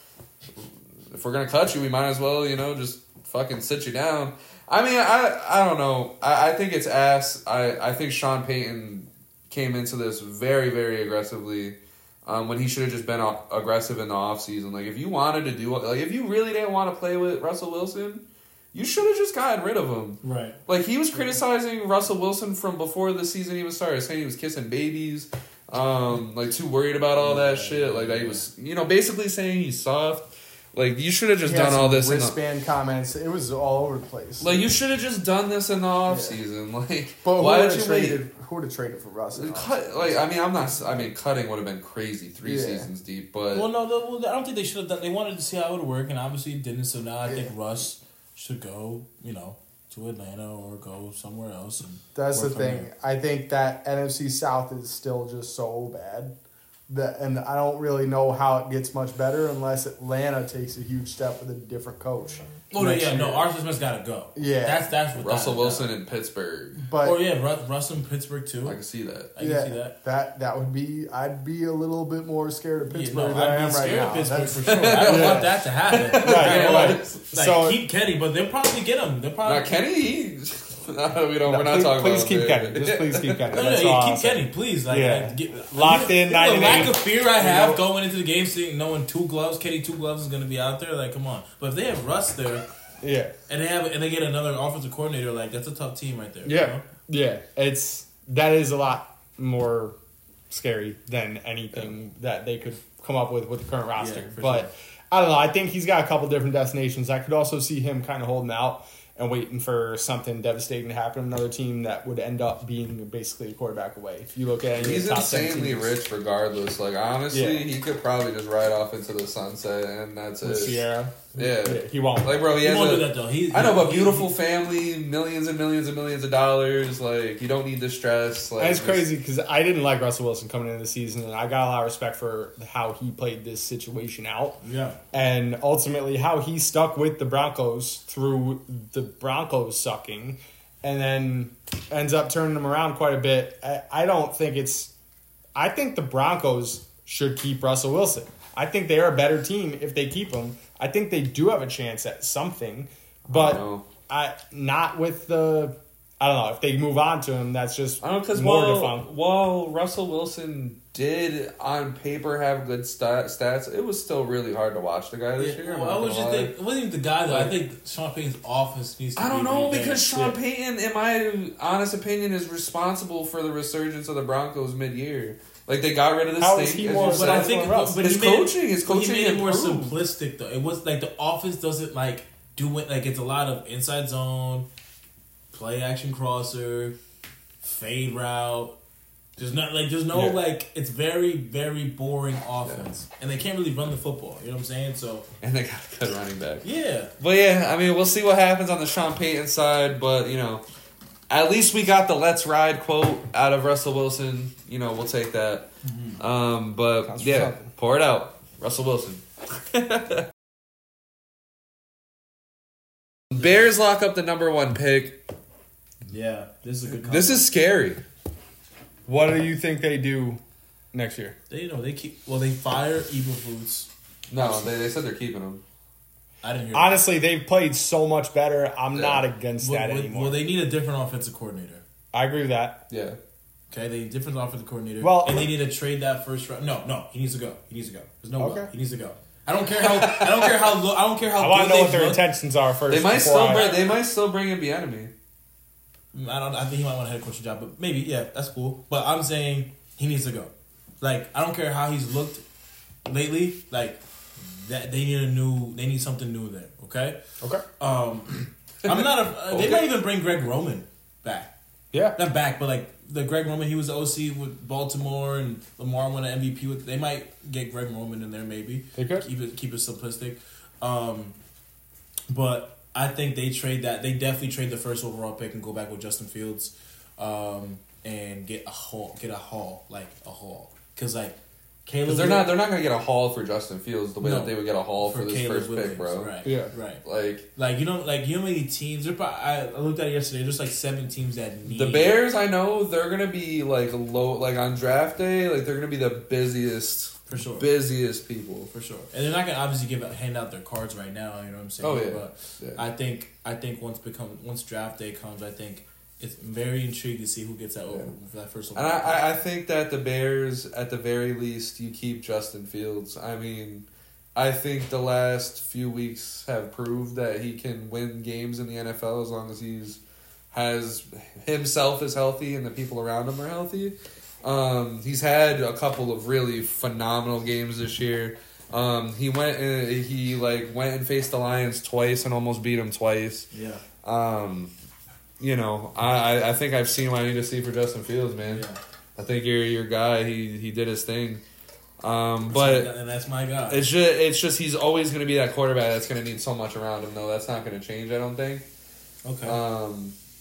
if we're going to cut you, we might as well, just fucking sit you down. I mean, I don't know. I think it's ass. I think Sean Payton came into this very, very aggressively when he should have just been aggressive in the offseason. Like, if you wanted to do... Like, if you really didn't want to play with Russell Wilson... You should have just gotten rid of him. Right. Like, he was criticizing Russell Wilson from before the season even started, saying he was kissing babies, like, too worried about all that shit. Like, that he was, basically saying he's soft. Like, you should have just done all this wristband comments. It was all over the place. Like, you should have just done this in the offseason. Like, but why did you wait? Who would have traded for Russell? Cutting would have been crazy 3 seasons deep, but... Well, no, I don't think they should have done... They wanted to see how it would work, and obviously it didn't, so now I think Russ... should go, to Atlanta or go somewhere else. And that's the thing. There. I think that NFC South is still just so bad. And I don't really know how it gets much better unless Atlanta takes a huge step with a different coach. Oh, Arthur Smith's got to go. Yeah. That's what Russell Wilson in Pittsburgh. But Russ in Pittsburgh too. I can see that. I can see that. That would be, I'd be a little bit more scared of Pittsburgh than I am right now. I'd be scared of Pittsburgh for sure. I don't want that to happen. Right. So keep Kenny, but they'll probably get him. Now Kenny, we're not talking about Please keep Kenny. Just please keep Kenny. Keep Kenny, please. Locked in. The lack of fear I have going into the game, knowing Kenny 2 gloves is going to be out there. Like, come on. But if they have Russ there, and they get another offensive coordinator, like that's a tough team right there. Yeah. That is a lot more scary than anything that they could come up with the current roster. But sure. I don't know. I think he's got a couple different destinations. I could also see him kind of holding out and waiting for something devastating to happen. Another team that would end up being basically a quarterback away. If you look at any he's top 10 insanely teams. rich regardless. Like, honestly, he could probably just ride off into the sunset, and that's it. Sierra. Yeah. He won't. Like, bro, he has won't do that, though. I know, but beautiful family, millions and millions and millions of dollars. Like, you don't need the stress. Like, And it's crazy because I didn't like Russell Wilson coming into the season, and I got a lot of respect for how he played this situation out. Yeah. And ultimately how he stuck with the Broncos through the Broncos sucking, and then ends up turning them around quite a bit. I don't think it's... I think the Broncos should keep Russell Wilson. I think they're a better team if they keep him. I think they do have a chance at something, but not with the... I don't know. If they move on to him, that's just I don't know, because while Russell Wilson did on paper have good stats, it was still really hard to watch the guy this year. Well, it wasn't even the guy though. I think Sean Payton's offense needs to I don't know, because Sean Yeah. Payton, in my honest opinion, is responsible for the resurgence of the Broncos mid-year. Like, they got rid of the How stink. is he as more you But I said. think His coaching he made it more improved. simplistic though. It was like the offense doesn't like do it like it's a lot of inside zone, play action crosser, fade route. There's no like it's very, very boring offense. And they can't really run the football, you know what I'm saying? So And they got a good running back. yeah. But yeah, I mean, we'll see what happens on the Sean Payton side, but, you know, at least we got the "Let's Ride" quote out of Russell Wilson. You know, we'll take that. But Counts for yeah, something. pour it out, Russell Wilson. Bears lock up the number 1 pick. Yeah. This is a good This is scary. What do you think they do next year? they fire Eberflus. No, they said they're keeping him. I didn't hear Honestly, they've played so much better. I'm not against that anymore. Well, they need a different offensive coordinator. I agree with that. Yeah. Okay, they need a different offensive coordinator. Well- and they need to trade that first round. No, he needs to go. There's no Okay. way. He needs to go. I don't care how. I want to know what their intentions are first. They might before still bring in Bieniemy. I think he might want a head coaching job, but maybe that's cool. But I'm saying he needs to go. Like, I don't care how he's looked lately. Like, that they need something new there. Okay. Okay. I'm not. They might even bring Greg Roman back. Yeah. Not back, but like the Greg Roman, he was the OC with Baltimore, and Lamar won an MVP with. They might get Greg Roman in there, maybe. They could keep it simplistic, but I think they trade that. They definitely trade the first overall pick and go back with Justin Fields, and get a haul, because like Caleb. Because they're not going to get a haul for Justin Fields the way that they would get a haul for this Caleb first Williams, pick, bro. Right. Yeah. Right. Like you know how many teams? I looked at it yesterday. There's like 7 teams that need The Bears, I know they're gonna be like on draft day. Like, they're gonna be the busiest, for sure, busiest people for sure. And they're not gonna obviously hand out their cards right now. You know what I'm saying? Oh yeah. But yeah. I think once draft day comes, I think it's very intrigued to see who gets that over that first. And I think that the Bears, at the very least, you keep Justin Fields. I mean, I think the last few weeks have proved that he can win games in the NFL as long as has himself is healthy and the people around him are healthy. He's had a couple of really phenomenal games this year. He went and faced the Lions twice and almost beat them twice. Yeah. You know, I think I've seen what I need to see for Justin Fields, man. Yeah. I think you're your guy. He did his thing. But and that's my guy. it's just he's always going to be that quarterback that's going to need so much around him. Though that's not going to change, I don't think. Okay.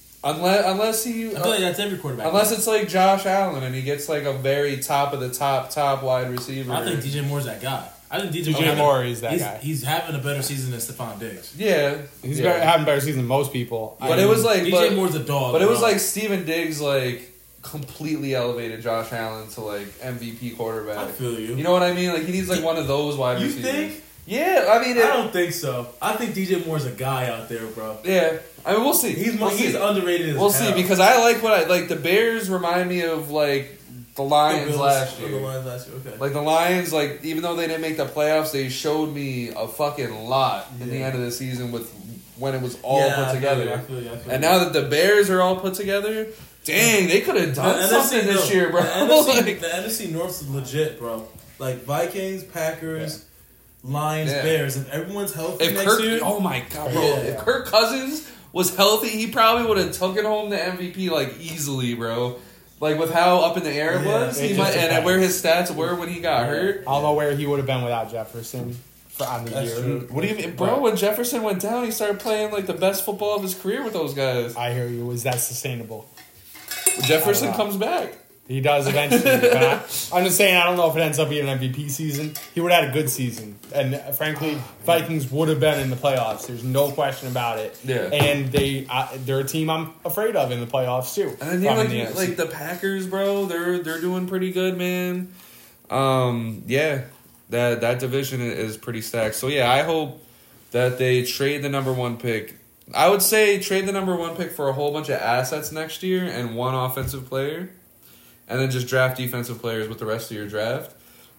Unless he, I feel like that's every quarterback. unless it's like Josh Allen and he gets like a very top of the top wide receiver. I think DJ Moore's that guy. I think DJ Moore is that guy. He's having a better season than Stephon Diggs. Yeah, He's having a better season than most people. But it was like DJ Moore's a dog. But it was like Steven Diggs like completely elevated Josh Allen to like MVP quarterback. I feel you. You know what I mean? Like he needs like one of those wide You receivers. think? Yeah, I mean, I don't think so. I think DJ Moore's a guy out there, bro. Yeah, I mean, we'll see. He's see. underrated. We'll see because I like the Bears remind me of like the Lions last year. The Lions last year, okay. Like the Lions, like even though they didn't make the playoffs, they showed me a fucking lot in the end of the season with when it was all put together. I feel you. And now that the Bears are all put together, dang, they could have done something this year, bro. The NFC North's legit, bro. Like Vikings, Packers, Lions, Bears. If everyone's healthy next year, oh my god, bro! Yeah. If Kirk Cousins was healthy, he probably would have taken home the MVP like easily, bro. Like with how up in the air it was, he might, and where his stats were when he got hurt. I don't know where he would have been without Jefferson on the year. True. What do you mean, bro? When Jefferson went down, he started playing like the best football of his career with those guys. I hear you. Was that sustainable? Jefferson comes back. He does eventually. But I'm just saying, I don't know if it ends up being an MVP season. He would have had a good season. And frankly, Vikings would have been in the playoffs. There's no question about it. Yeah. And they're a team I'm afraid of in the playoffs, too. And then like the Packers, bro, they're doing pretty good, man. Yeah, that division is pretty stacked. So, yeah, I hope that they trade the number 1 pick. I would say trade the number 1 pick for a whole bunch of assets next year and 1 offensive player. And then just draft defensive players with the rest of your draft.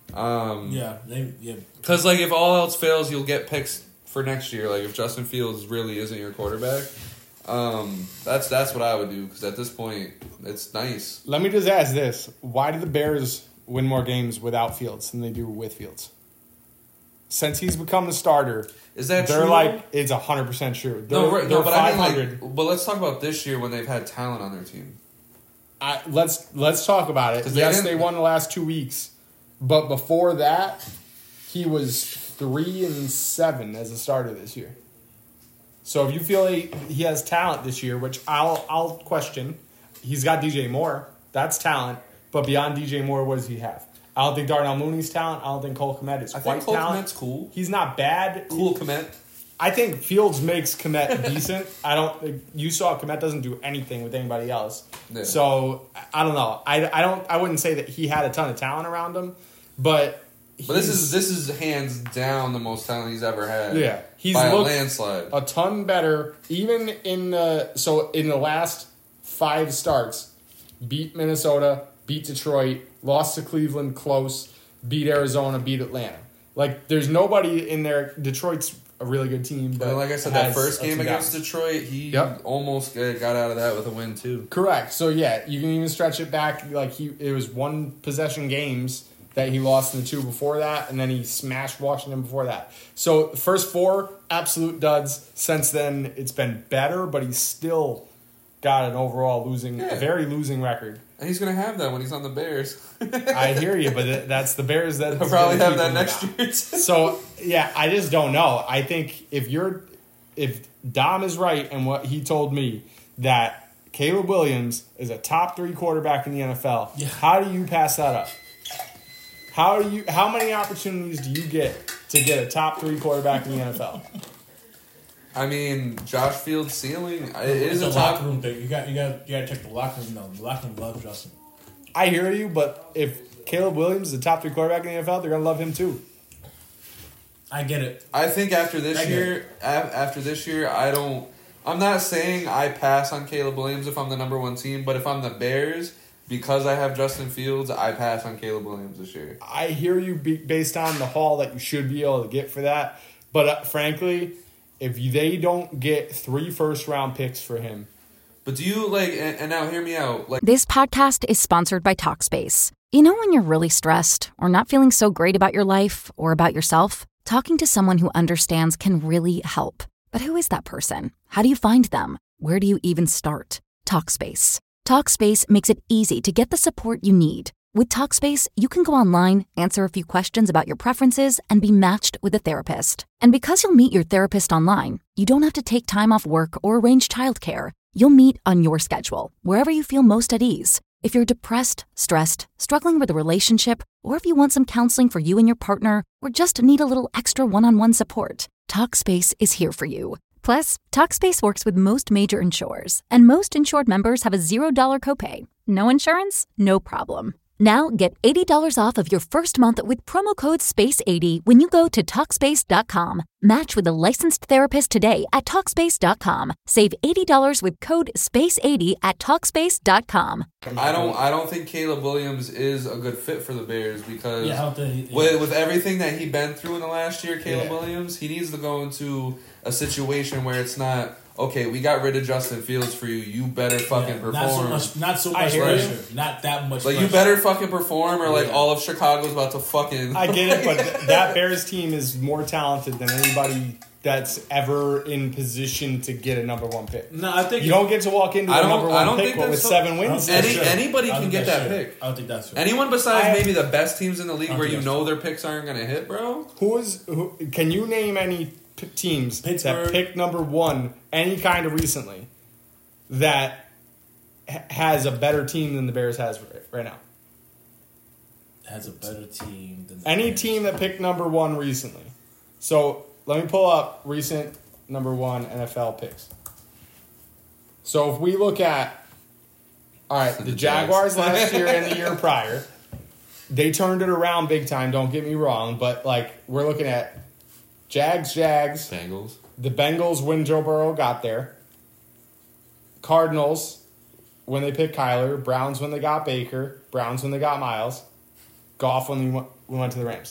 Because, like, if all else fails, you'll get picks for next year. Like, if Justin Fields really isn't your quarterback, that's what I would do. Because at this point, it's nice. Let me just ask this. Why do the Bears win more games without Fields than they do with Fields? Since he's become the starter, is that they're true? like, it's 100% true. They're but 500. I mean, like, but let's talk about this year when they've had talent on their team. Let's talk about it. Yes, they won the last 2 weeks, but before that, he was 3-7 as a starter this year. So if you feel he has talent this year, which I'll question, he's got DJ Moore. That's talent, but beyond DJ Moore, what does he have? I don't think Darnell Mooney's talent. I don't think Cole Kmet is quite talent. I think Cole Kmet's cool. He's not bad. Cool Kmet. I think Fields makes Kmet decent. You saw Kmet doesn't do anything with anybody else. Yeah. So I don't know. I wouldn't say that he had a ton of talent around him, but this is hands down the most talent he's ever had. Yeah, he's by looked a landslide. A ton better. Even in the last 5 starts, beat Minnesota, beat Detroit, lost to Cleveland close, beat Arizona, beat Atlanta. Like there's nobody in there. Detroit's a really good team. But like I said, that first game against Detroit, he almost got out of that with a win too. Correct. So yeah, you can even stretch it back. Like it was 1 possession games that he lost in the 2 before that, and then he smashed Washington before that. So first 4 absolute duds. Since then, it's been better, but he's still got an overall a very losing record. And he's going to have that when he's on the Bears. I hear you, but that's the Bears that... He'll probably have that next year, too. So, yeah, I just don't know. I think if Dom is right in what he told me, that Caleb Williams is a top 3 quarterback in the NFL, how do you pass that up? How many opportunities do you get to get a top 3 quarterback in the NFL? I mean, Josh Fields' ceiling is a locker room thing. You got to check the locker room. No, the locker room loves Justin. I hear you, but if Caleb Williams is the top 3 quarterback in the NFL, they're gonna love him too. I get it. I think after this year, I'm not saying I pass on Caleb Williams if I'm the number 1 team, but if I'm the Bears, because I have Justin Fields, I pass on Caleb Williams this year. I hear you based on the haul that you should be able to get for that, but frankly. If they don't get 3 first-round picks for him. But do you, and now hear me out. This podcast is sponsored by Talkspace. You know when you're really stressed or not feeling so great about your life or about yourself? Talking to someone who understands can really help. But who is that person? How do you find them? Where do you even start? Talkspace. Talkspace makes it easy to get the support you need. With Talkspace, you can go online, answer a few questions about your preferences, and be matched with a therapist. And because you'll meet your therapist online, you don't have to take time off work or arrange childcare. You'll meet on your schedule, wherever you feel most at ease. If you're depressed, stressed, struggling with a relationship, or if you want some counseling for you and your partner, or just need a little extra one-on-one support, Talkspace is here for you. Plus, Talkspace works with most major insurers, and most insured members have a $0 copay. No insurance? No problem. Now get $80 off of your first month with promo code SPACE80 when you go to Talkspace.com. Match with a licensed therapist today at Talkspace.com. Save $80 with code SPACE80 at Talkspace.com. I don't think Caleb Williams is a good fit for the Bears because with everything that he's been through in the last year, Caleb Williams, he needs to go into a situation where it's not, okay, we got rid of Justin Fields for you. You better fucking perform. Not so much pressure. Not that much pressure. You better fucking perform or all of Chicago's about to fucking... I get it, but that Bears team is more talented than that's ever in position to get a number one pick. No, I think you don't get to walk into a number one pick with 7 wins. Anybody can get that pick. I don't think that's true. Anyone besides maybe the best teams in the league where you know their picks aren't going to hit, bro? Who? Can you name any teams that picked number one any kind of recently that has a better team than the Bears has right now? Has a better team than any Bears. Team that picked number one recently. So let me pull up recent number one NFL picks. So if we look at, all right, the Jaguars last year and the year prior, they turned it around big time. Don't get me wrong, but like we're looking at Jags, Bengals. The Bengals when Joe Burrow got there. Cardinals when they picked Kyler. Browns when they got Baker. Browns when they got Miles. Goff when we went to the Rams.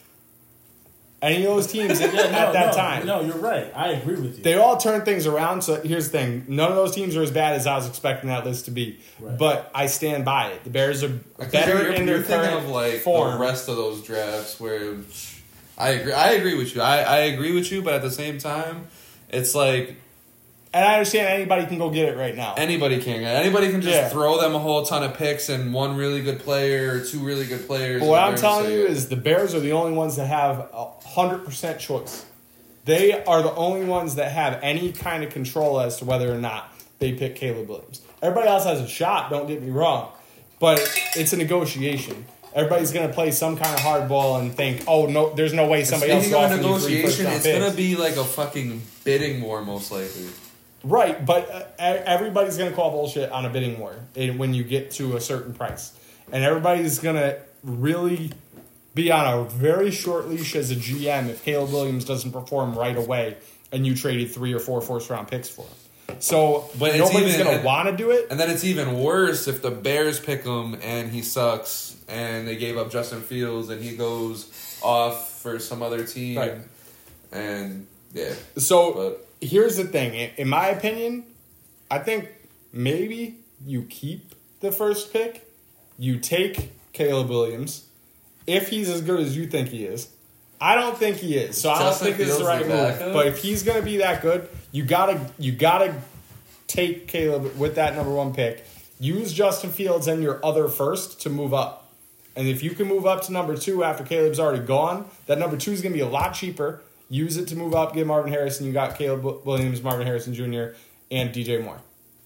Any of those teams at that time. No, you're right. I agree with you. They all turned things around. So here's the thing. None of those teams are as bad as I was expecting that list to be. Right. But I stand by it. The Bears are better in their current form. The rest of those drafts where I agree with you. I agree with you, but at the same time, it's like... And I understand anybody can go get it right now. Anybody can. Anybody can just throw them a whole ton of picks and one really good player or two really good players. But what I'm telling you is the Bears are the only ones that have 100% choice. They are the only ones that have any kind of control as to whether or not they pick Caleb Williams. Everybody else has a shot, don't get me wrong. But it's a negotiation. Everybody's going to play some kind of hardball and think, oh, no, there's no way somebody else is offering you 3 first-round picks. It's going to be like a fucking bidding war most likely. Right, but everybody's going to call bullshit on a bidding war when you get to a certain price. And everybody's going to really be on a very short leash as a GM if Caleb Williams doesn't perform right away and you traded 3 or 4 first-round picks for him. So but nobody's going to want to do it. And then it's even worse if the Bears pick him and he sucks and they gave up Justin Fields and he goes off for some other team. Right. And, yeah. So... Here's the thing. In my opinion, I think maybe you keep the first pick. You take Caleb Williams. If he's as good as you think he is. I don't think he is. So I don't think this is the right move. But if he's going to be that good, you gotta take Caleb with that number one pick. Use Justin Fields and your other first to move up. And if you can move up to number 2 after Caleb's already gone, that number 2 is going to be a lot cheaper. Use it to move up, get Marvin Harrison. You got Caleb Williams, Marvin Harrison Jr., and DJ Moore.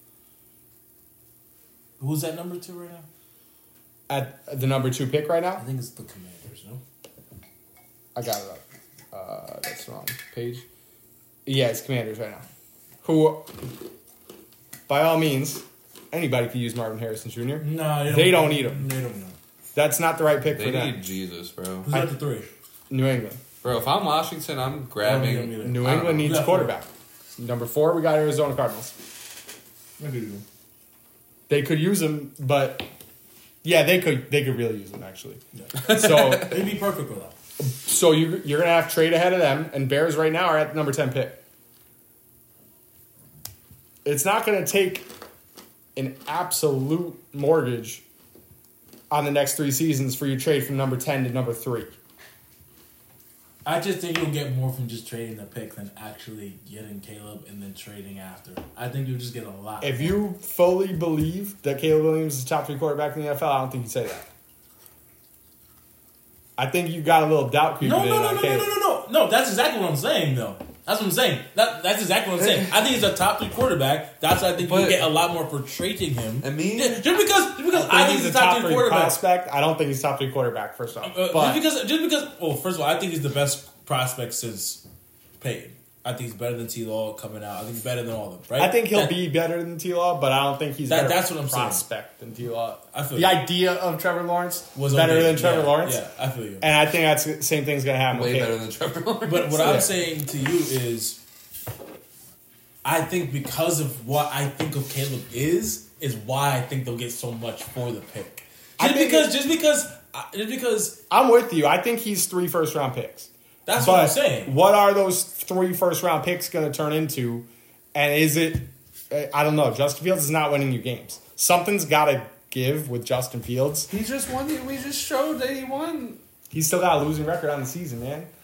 Who's that number 2 right now? At the number 2 pick right now? I think it's the Commanders, no? I got it up. That's the wrong page. Yeah, it's Commanders right now. Who, by all means, anybody can use Marvin Harrison Jr. No, they don't need him. They don't know. That's not the right pick for them. They need Jesus, bro. Who's at the 3? New England. Bro, if I'm Washington, I'm grabbing... New England needs a quarterback. Number 4, we got Arizona Cardinals. They could use him, but... Yeah, they could really use him, actually. Yeah. So they'd be perfect for that. So you're going to have to trade ahead of them, and Bears right now are at the number 10 pick. It's not going to take an absolute mortgage on the next 3 seasons for you to trade from number 10 to number 3. I just think you'll get more from just trading the pick than actually getting Caleb and then trading after. I think you'll just get a lot. If you fully believe that Caleb Williams is the top 3 quarterback in the NFL, I don't think you'd say that. I think you got a little doubt creeping in on Caleb. No, that's exactly what I'm saying, though. That's what I'm saying. That's exactly what I'm saying. I think he's a top 3 quarterback. That's why I think you get a lot more for trading him. I mean, just because I think he's a top 3 quarterback. Prospect, I don't think he's top 3 quarterback. First off, just because. Well, first of all, I think he's the best prospect since Peyton. I think he's better than T-Law coming out. I think he's better than all of them. Right? I think he'll be better than T-Law, but I don't think he's that's what I'm prospect than T-Law. The idea of Trevor Lawrence was better than Trevor Lawrence. Yeah, I feel you. And I think that's the same thing's going to happen. Way better than Trevor Lawrence. But what I'm saying to you is, I think because of what I think of Caleb is why I think they'll get so much for the pick. Just because I'm with you. I think he's 3 first-round picks. That's what I'm saying. What are those 3 first-round picks going to turn into? And is it... I don't know. Justin Fields is not winning you games. Something's got to give with Justin Fields. He just won. We just showed that he won. He's still got a losing record on the season, man.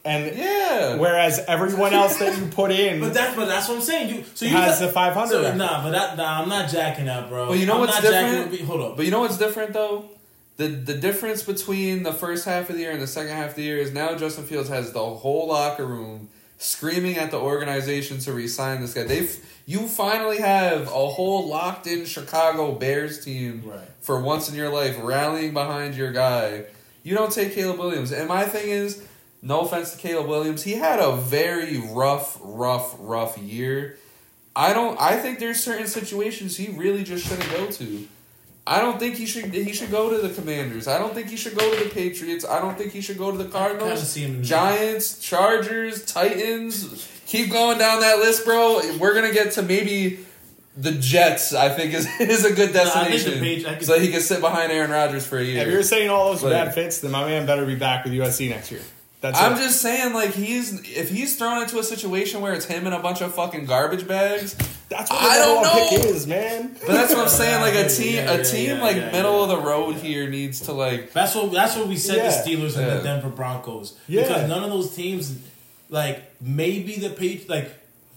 And yeah. Whereas everyone else that you put in, but that's what I'm saying. You has the 500. So, record. I'm not jacking that, bro. But you know what's different? Hold up. But you know what's different though? The difference between the first half of the year and the second half of the year is now Justin Fields has the whole locker room screaming at the organization to re-sign this guy. You finally have a whole locked-in Chicago Bears team for once in your life rallying behind your guy. You don't take Caleb Williams. And my thing is, no offense to Caleb Williams, he had a very rough year. I think there's certain situations he really just shouldn't go to. I don't think he should go to the Commanders. I don't think he should go to the Patriots. I don't think he should go to the Cardinals, Giants, Chargers, Titans. Keep going down that list, bro. We're gonna get to maybe the Jets. I think is a good destination, so he can sit behind Aaron Rodgers for a year. If you're saying all those bad fits, then my man better be back with USC next year. I'm just saying, like, if he's thrown into a situation where it's him and a bunch of fucking garbage bags, that's what the number one pick is, man. But that's what I'm saying. Like a team middle of the road here needs to like. That's what we said the Steelers and the Denver Broncos because none of those teams, like maybe the Patriots, like.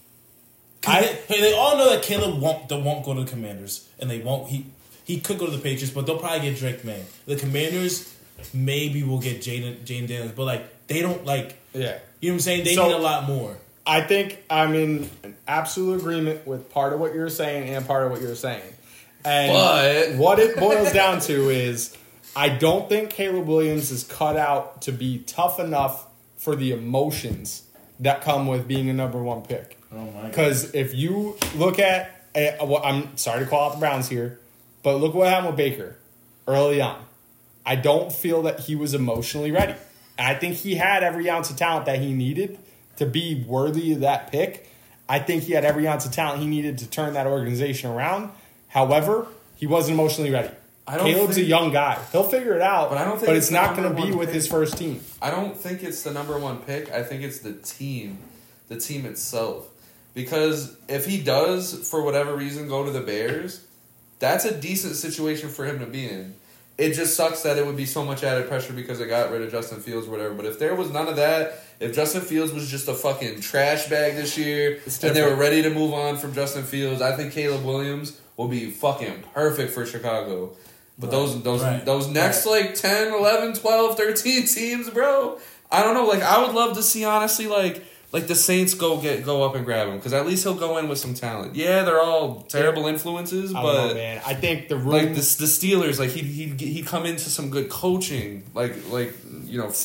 They all know that Caleb won't go to the Commanders and they won't. He could go to the Patriots, but they'll probably get Drake May. The Commanders maybe will get Jane Daniels, but like. They don't like... Yeah. You know what I'm saying? They need a lot more. I think I'm in absolute agreement with part of what you're saying and part of what you're saying. And what it boils down to is I don't think Caleb Williams is cut out to be tough enough for the emotions that come with being a number one pick. Oh, my God. Because if you look at... I'm sorry to call out the Browns here, but look what happened with Baker early on. I don't feel that he was emotionally ready. I think he had every ounce of talent that he needed to be worthy of that pick. I think he had every ounce of talent he needed to turn that organization around. However, he wasn't emotionally ready. Caleb's a young guy. He'll figure it out, but it's not going to be with his first team. I don't think it's the number one pick. I think it's the team itself. Because if he does, for whatever reason, go to the Bears, that's a decent situation for him to be in. It just sucks that it would be so much added pressure because it got rid of Justin Fields or whatever. But if there was none of that, if Justin Fields was just a fucking trash bag this year and they were ready to move on from Justin Fields, I think Caleb Williams will be fucking perfect for Chicago. But those next like 10, 11, 12, 13 teams, bro, I don't know. Like I would love to see honestly like the Saints go up and grab him because at least he'll go in with some talent. Yeah, they're all terrible influences, but I don't know, man. I think the room, like the Steelers, like he'd come into some good coaching, like you know,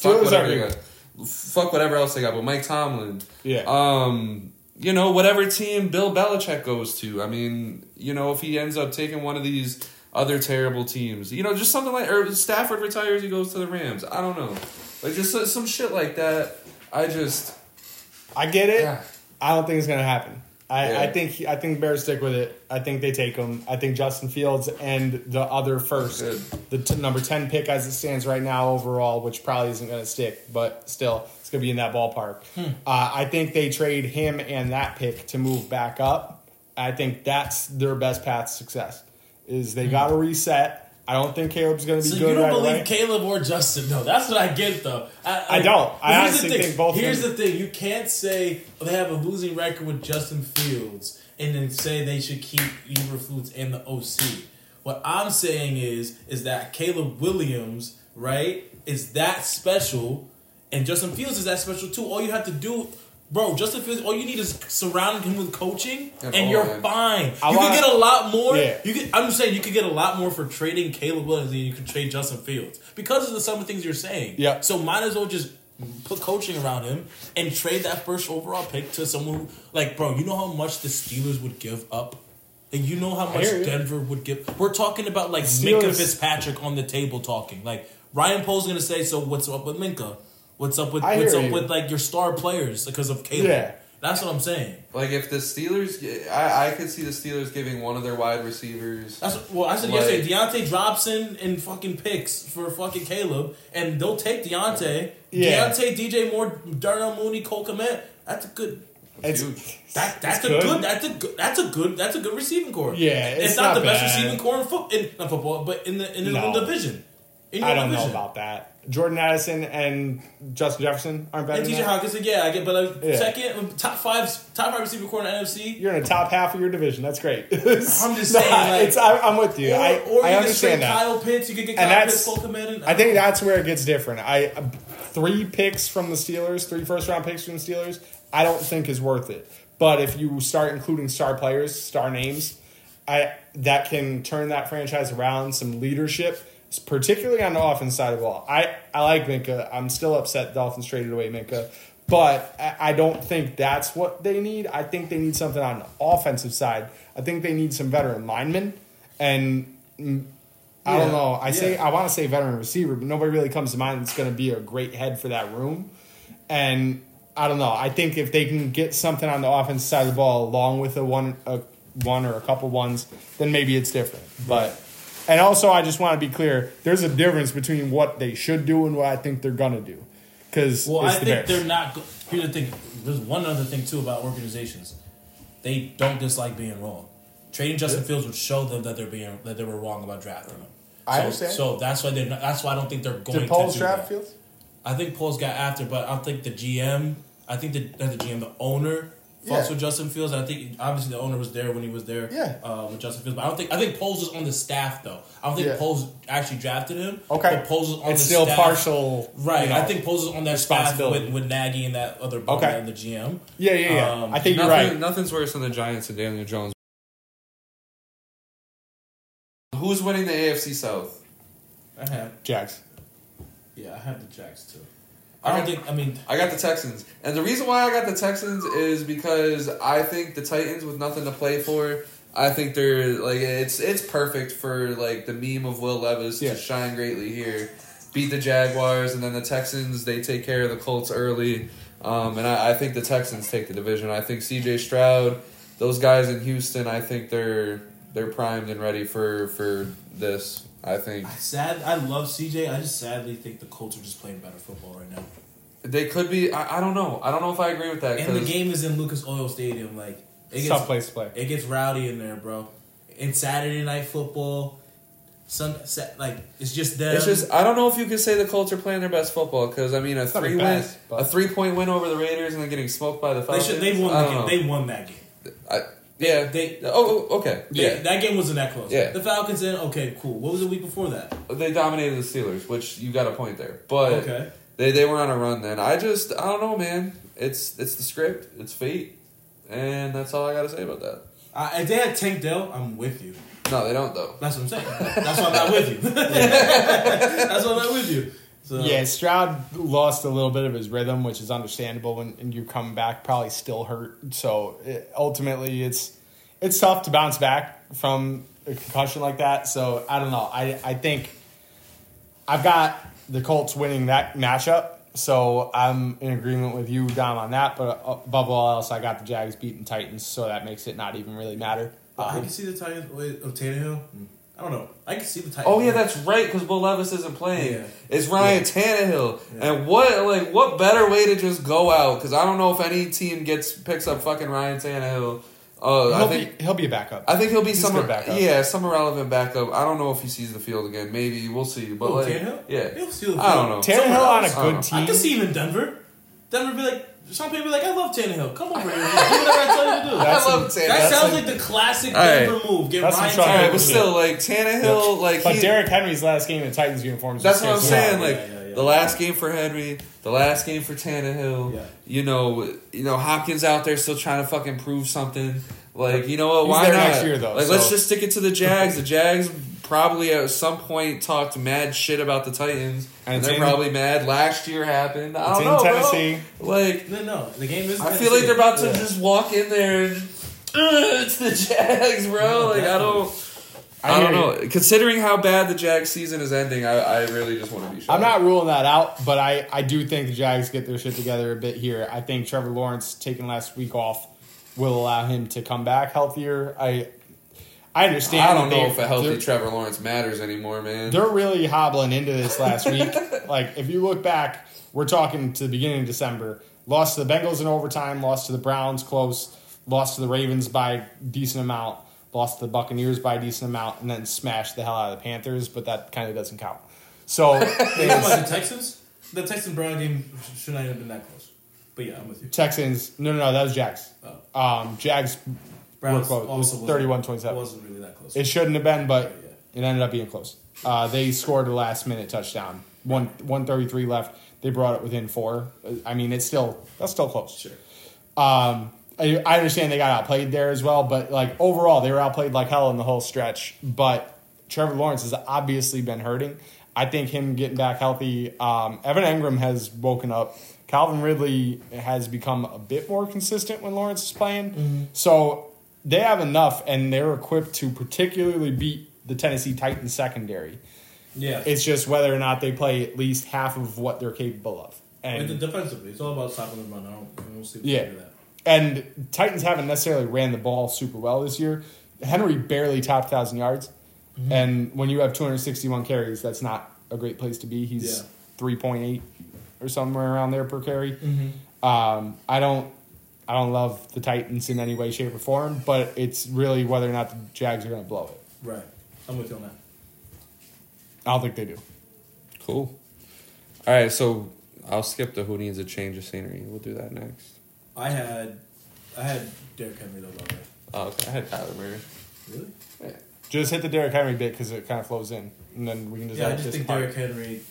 fuck whatever else they got. But Mike Tomlin, you know, whatever team Bill Belichick goes to. I mean, you know, if he ends up taking one of these other terrible teams, you know, just something like or Stafford retires, he goes to the Rams. I don't know, like just some shit like that. I get it. Yeah. I don't think it's gonna happen. I think Bears stick with it. I think they take him. I think Justin Fields and the other first, number 10 pick as it stands right now overall, which probably isn't gonna stick, but still it's gonna be in that ballpark. I think they trade him and that pick to move back up. I think that's their best path to success. Is they got to reset. I don't think Caleb's going to be good right away. So you don't believe Caleb or Justin? No, that's what I get, though. I don't. I honestly think both of them. Here's the thing. You can't say they have a losing record with Justin Fields and then say they should keep Eberflus and the OC. What I'm saying is that Caleb Williams, right, is that special, and Justin Fields is that special, too. All you have to do... Bro, Justin Fields, all you need is surround him with coaching, and you're fine. You can get a lot more. Yeah. I'm just saying, you could get a lot more for trading Caleb Williams than you could trade Justin Fields because of some of the things you're saying. Yeah. So might as well just put coaching around him and trade that first overall pick to someone who, like, bro, you know how much the Steelers would give up? And you know how much Denver would give? We're talking about, like, Minkah Fitzpatrick on the table talking. Like, Ryan Pohl's going to say, so what's up with Minkah? What's up with like your star players because of Caleb? Yeah. That's what I'm saying. Like if the Steelers, I could see the Steelers giving one of their wide receivers. I said yesterday, Deontay Dobson and fucking picks for fucking Caleb, and they'll take Deontay. Yeah. Deontay, DJ Moore, Darnell Mooney, Cole Kmet. That's a good. That's a good receiving core. Yeah, it's not the best receiving core in football, but in the division. I don't know about that. Jordan Addison and Justin Jefferson aren't better and than TJ that? Hawkinson, I get, but second, top five receiver core in the NFC. You're in the top half of your division. That's great. I'm just saying, I'm with you. Or I you understand that. Kyle Pitts, you could get Kyle Pitts, Cole Kmet. I think that's where it gets different. 3 picks from the Steelers, 3 first-round picks from the Steelers, I don't think is worth it. But if you start including star players, star names, that can turn that franchise around, some leadership, particularly on the offense side of the ball. I like Minkah. I'm still upset Dolphins traded away Minkah. But I don't think that's what they need. I think they need something on the offensive side. I think they need some veteran linemen. And I don't know. I want to say veteran receiver, but nobody really comes to mind that's going to be a great head for that room. And I don't know. I think if they can get something on the offensive side of the ball along with a one or a couple ones, then maybe it's different. But and also, I just want to be clear. There's a difference between what they should do and what I think they're going to do. I think they're not. Here's the thing. There's one other thing too about organizations. They don't dislike being wrong. Trading Justin Fields would show them that they were wrong about drafting him. I understand. So that's why that's why I don't think they're going to do Poles that. draft Fields? I think Poles got after, but I don't think the GM. I think the owner fucks with Justin Fields. I think obviously the owner was there when he was there with Justin Fields. But I think Poles is on the staff though. I don't think Poles actually drafted him. Okay, but Poles is on it's the still staff. Partial. Right, I think Poles is on that staff with Nagy and that other bum and the GM. Yeah. I think you're right. Nothing's worse than the Giants and Daniel Jones. Who's winning the AFC South? I have Jags. Yeah, I have the Jags too. I got the Texans. And the reason why I got the Texans is because I think the Titans with nothing to play for, I think they're like it's perfect for like the meme of Will Levis to shine greatly here. Beat the Jaguars, and then the Texans, they take care of the Colts early. And I think the Texans take the division. I think CJ Stroud, those guys in Houston, I think they're primed and ready for this. I think. I love CJ. I just sadly think the Colts are just playing better football right now. They could be. I don't know. I don't know if I agree with that. And the game is in Lucas Oil Stadium. Like it's a tough place to play. It gets rowdy in there, bro. In Saturday Night Football, it's just them. It's just I don't know if you could say the Colts are playing their best football because I mean a 3-point win over the Raiders and then getting smoked by the Falcons. They won that game. Okay. That game wasn't that close. Yeah. The Falcons okay, cool. What was the week before that? They dominated the Steelers, which you got a point there. But they were on a run then. I don't know, man. It's the script. It's fate. And that's all I got to say about that. If they had Tank Dell, I'm with you. No, they don't, though. That's what I'm saying. That's why I'm not with you. That's why I'm not with you. So. Yeah, Stroud lost a little bit of his rhythm, which is understandable when you come back, probably still hurt. So ultimately, it's tough to bounce back from a concussion like that. So I don't know. I think I've got the Colts winning that matchup. So I'm in agreement with you, Dom, on that. But above all else, I got the Jags beating Titans, so that makes it not even really matter. I can see the Titans of Tannehill. I don't know. I can see the Titans. Oh yeah, that's right. Because Will Levis isn't playing. Yeah. It's Ryan Tannehill. Yeah. And what better way to just go out? Because I don't know if any team picks up fucking Ryan Tannehill. He'll be a backup. I think he'll be some backup. Yeah, some irrelevant backup. I don't know if he sees the field again. Maybe we'll see. But Tannehill? Yeah, he'll see the field. I don't know. Tannehill on a good team. I can see him in Denver. Denver be like. Some people be like, I love Tannehill. Come over here. Do whatever I tell you to do. I love Tannehill. That sounds like the classic Denver move. Get Ryan Tannehill. But still, like, Tannehill, But Derrick Henry's last game in Titans uniforms. That's what I'm saying. The last game for Henry, the last game for Tannehill. Yeah. You know, Hopkins out there still trying to fucking prove something. Like, you know what? Why not? Next year, though. Let's just stick it to the Jags. The Jags probably at some point talked mad shit about the Titans, and they're probably mad. Last year happened. I don't know, Tennessee. Bro. Like, no, the game is. I feel like they're about to just walk in there and it's the Jags, bro. Like, I don't know. Considering how bad the Jags season is ending, I really just want to be sure. I'm not ruling that out, but I do think the Jags get their shit together a bit here. I think Trevor Lawrence taking last week off will allow him to come back healthier. I understand. I don't know if a healthy Trevor Lawrence matters anymore, man. They're really hobbling into this last week. Like, if you look back, we're talking to the beginning of December. Lost to the Bengals in overtime, lost to the Browns close, lost to the Ravens by a decent amount, lost to the Buccaneers by a decent amount, and then smashed the hell out of the Panthers, but that kind of doesn't count. So You talking about the Texans? The Texans-Brown game should not even been that close. But yeah, I'm with you. Texans. No, that was Jags. Jags were close. It was 31-27. It wasn't really that close. It shouldn't have been, but it ended up being close. They scored a last-minute touchdown. 1:33 left. They brought it within 4. I mean, that's still close. Sure. I understand they got outplayed there as well, but like overall, they were outplayed like hell in the whole stretch. But Trevor Lawrence has obviously been hurting. I think him getting back healthy. Evan Engram has woken up. Calvin Ridley has become a bit more consistent when Lawrence is playing. Mm-hmm. So they have enough, and they're equipped to particularly beat the Tennessee Titans secondary. Yeah. It's just whether or not they play at least half of what they're capable of. And defensively, it's all about stopping the run. We'll see if we yeah. do that. And Titans haven't necessarily ran the ball super well this year. Henry barely topped 1,000 yards. Mm-hmm. And when you have 261 carries, that's not a great place to be. He's 3.8 or somewhere around there per carry. Mm-hmm. I don't love the Titans in any way, shape, or form, but it's really whether or not the Jags are going to blow it. Right. I'm with you on that. I don't think they do. Cool. All right, so I'll skip the who needs a change of scenery. We'll do that next. I had Derrick Henry though. About Oh, okay. I had Kyler Murray. Really? Yeah. Just hit the Derrick Henry bit because it kind of flows in, and then we can just I just think Derrick Henry.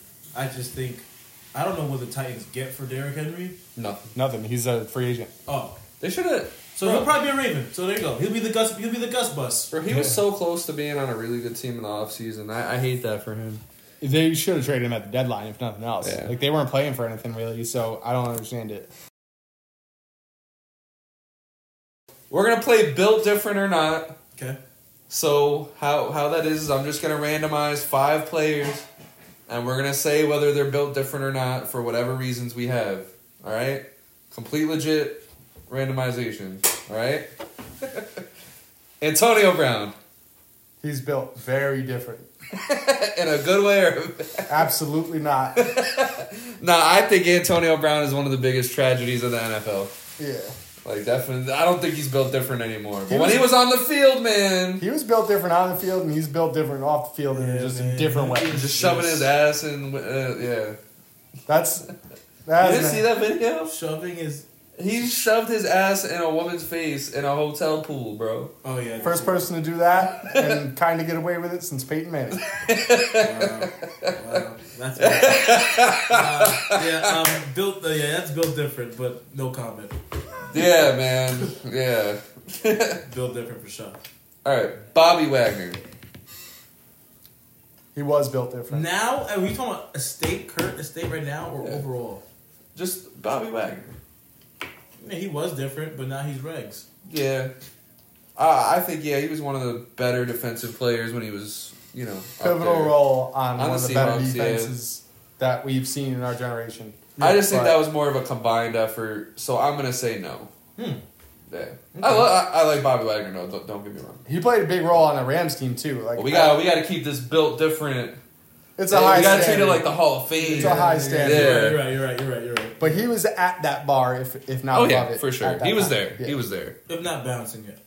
I don't know what the Titans get for Derrick Henry. Nothing. He's a free agent. Oh, They should have. so he'll probably be a Raven. So there you go. He'll be the Gus Bus. Bro, he was so close to being on a really good team in the offseason. I hate that for him. They should have traded him at the deadline, if nothing else. Yeah. Like they weren't playing for anything really, so I don't understand it. We're going to play Built Different or Not. Okay. So how that is I'm just going to randomize 5 players, and we're going to say whether they're built different or not for whatever reasons we have. All right? Complete legit randomization. All right? Antonio Brown. He's built very different. In a good way or... Absolutely not. Nah, I think Antonio Brown is one of the biggest tragedies of the NFL. Yeah. Like, definitely. I don't think he's built different anymore. But when he was on the field, man... He was built different on the field, and he's built different off the field in just a different way. Just shoving his ass in... yeah. That's You didn't see that video? Shoving is... He shoved his ass in a woman's face in a hotel pool, bro. Oh, yeah. first person to do that and kind of get away with it since Peyton Manning. Wow. That's built. That's built different, but no comment. Yeah, man. Yeah. Built different for sure. All right, Bobby Wagner. He was built different. Now, are we talking about current estate right now, or overall? Just Bobby Wagner. Yeah, he was different, but now he's regs. Yeah. I think, he was one of the better defensive players when he was, Pivotal role on one of the better Seahawks, defenses that we've seen in our generation. I just think that was more of a combined effort, so I'm going to say no. Yeah. Okay. I like Bobby Wagner, no, don't get me wrong. He played a big role on the Rams team, too. Like, We got to keep this built different. It's a high We got to standard. treat it like the Hall of Fame. It's a high standard. Yeah. You're right. But he was at that bar, if not above it. For sure. at that He was time. there. Yeah. He was there. If not bouncing it.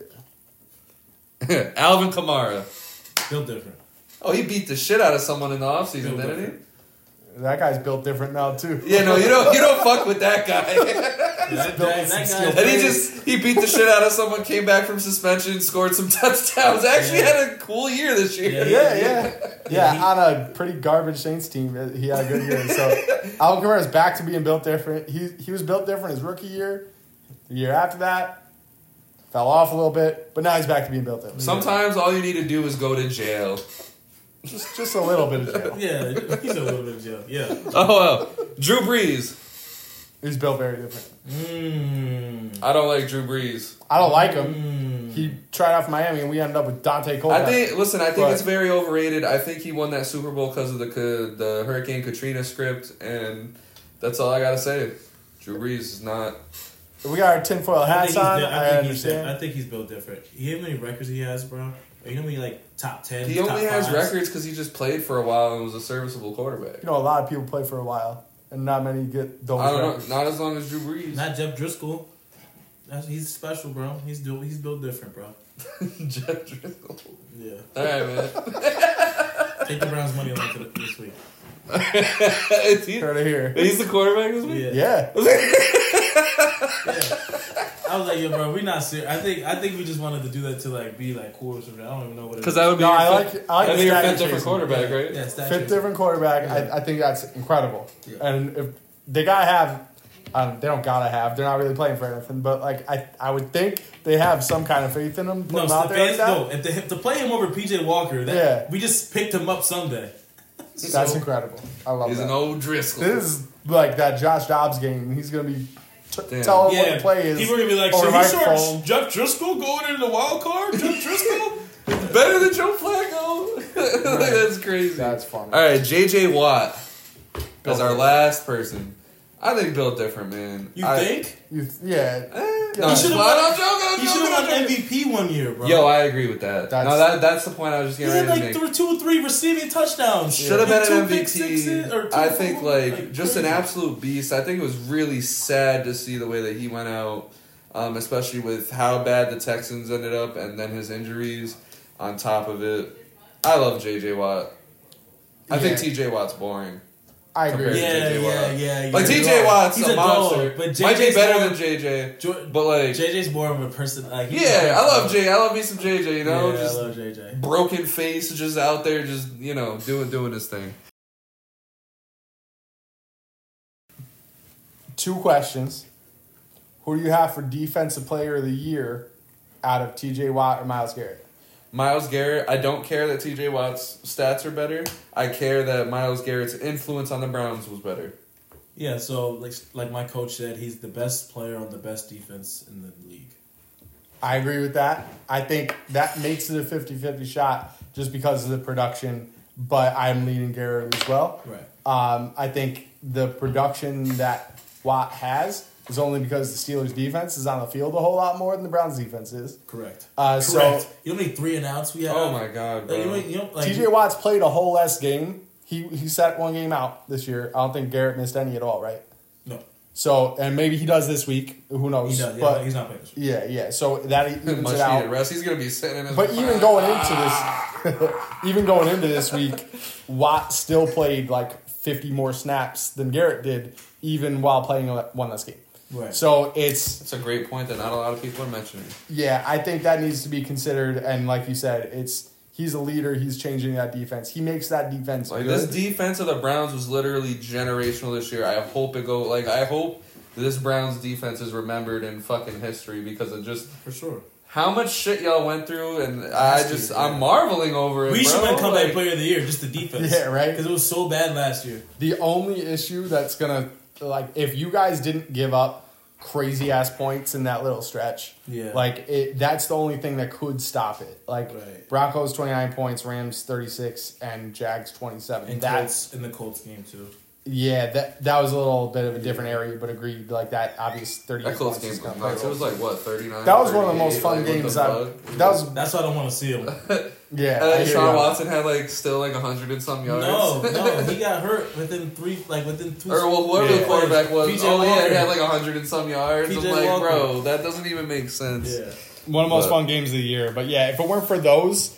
Alvin Kamara. Built different. Oh, he beat the shit out of someone in the offseason, Built didn't he? different. That guy's built different now, too. Yeah, no, you don't fuck with that guy. That guy. And he beat the shit out of someone, came back from suspension, scored some touchdowns. Actually had a cool year this year. Yeah, on a pretty garbage Saints team, he had a good year. So Alvin Kamara is back to being built different. He was built different his rookie year. The year after that, fell off a little bit, but now he's back to being built different. Sometimes all you need to do is go to jail. Just a little bit of jail. Yeah, he's a little bit of jail. Yeah. Oh, well. Drew Brees. He's built very different. I don't like Drew Brees. I don't like him. He tried out for Miami, and we ended up with Dante Cole. I think it's very overrated. I think he won that Super Bowl because of the Hurricane Katrina script, and that's all I got to say. Drew Brees is not... We got our tinfoil hats on. I I understand. think he's built different. You know how many records he has, bro? You know how many, top 10, He top only has 5s? records because he just played for a while and was a serviceable quarterback. You know, a lot of people play for a while, and not many get those I don't records. know. Not as long as Drew Brees. Not Jeff Driscoll. He's special, bro. He's built different, bro. Jeff Driscoll. Yeah. All right, man. Take the Browns money line this week. Heard it here. He's the quarterback this week? Yeah. I was like, yo, bro, we not serious. I think we just wanted to do that to like be like cool or something. I don't even know what it is. Because that would be I like that'd be your the fifth stat different quarterback, right? Yeah, stat Fifth chasing. different quarterback. Yeah. I think that's incredible. Yeah. And if they gotta have, they don't gotta have. They're not really playing for anything. But like I would think they have some kind of faith in him. Put him out there like that. If to play him over PJ Walker, we just picked him up Sunday. That's incredible. I love He's that. an old Driscoll. This is like that Josh Dobbs game. He's gonna be telling what the play is. People are gonna be like, over so the he microphone. starts Jeff Driscoll going into the wild card? Jeff Driscoll? Better than Joe Flacco. That's crazy. That's funny. All right, JJ Watt as our last person. I think built different, man. You think? Yeah. No, He should he have won MVP one year, bro. Yo, I agree with that. That's the point I was just He getting had ready to make. 2 or 3 receiving touchdowns. Should have been Two an pick MVP. sixes or two I think fumbles, just an crazy. absolute beast. I think it was really sad to see the way that he went out, especially with how bad the Texans ended up and then his injuries on top of it. I love JJ Watt. I think TJ Watt's boring. I agree. compared to JJ Watt. Yeah. Like TJ Watt's He's a a monster. dog, but Might be JJ's better more- than JJ. But like JJ's more of a person. Like, yeah, I love Jay. I love me some JJ. You know, Yeah, just I love JJ. broken face, just out there, just doing his thing. 2 questions. Who do you have for Defensive Player of the Year out of TJ Watt or Myles Garrett? Myles Garrett, I don't care that TJ Watt's stats are better. I care that Myles Garrett's influence on the Browns was better. Yeah, so like my coach said, he's the best player on the best defense in the league. I agree with that. I think that makes it a 50-50 shot just because of the production, but I'm leaning Garrett as well. Right. I think the production that Watt has is only because the Steelers' defense is on the field a whole lot more than the Browns' defense is. Correct. So you know how many 3 and outs we have? Oh my god, bro. TJ Watt's played a whole less game. He sat 1 game out this year. I don't think Garrett missed any at all, right? No. So, and maybe he does this week. Who knows? He does, yeah, but he's not playing this week. Yeah. So that evens Much it out. needed rest. He's gonna be sitting in his. But even going into this week, Watt still played like 50 more snaps than Garrett did, even while playing 1 less game. Right. So it's a great point that not a lot of people are mentioning. Yeah, I think that needs to be considered. And like you said, he's a leader. He's changing that defense. He makes that defense Like good. this defense of the Browns was literally generational this year. I hope I hope this Browns defense is remembered in fucking history because of just For sure. how much shit y'all went through, and I'm marveling over it. We should bro. win comeback player of the year, just the defense. Yeah, right? Because it was so bad last year. The only issue that's going to, like, if you guys didn't give up crazy ass points in that little stretch, that's the only thing that could stop it. Like, Broncos 29 points, Rams 36, and Jags 27. And That's in the Colts game, too. Yeah, that was a little bit of a different area, but agreed. Like that, obvious 38 That close points game is was gonna nuts. play It was like what 39. That was one of the most fun like, what games the I've. fuck? That's why I don't want to see him. Yeah, And I then hear Sean you. Watson had still 100 and some yards. No, he got hurt within 2. Or whoever the quarterback was. PJ Oh yeah, Walker. he had 100 and some yards. PJ I'm like, Walker. bro, that doesn't even make sense. Yeah. One of the most fun games of the year. But yeah, if it weren't for those,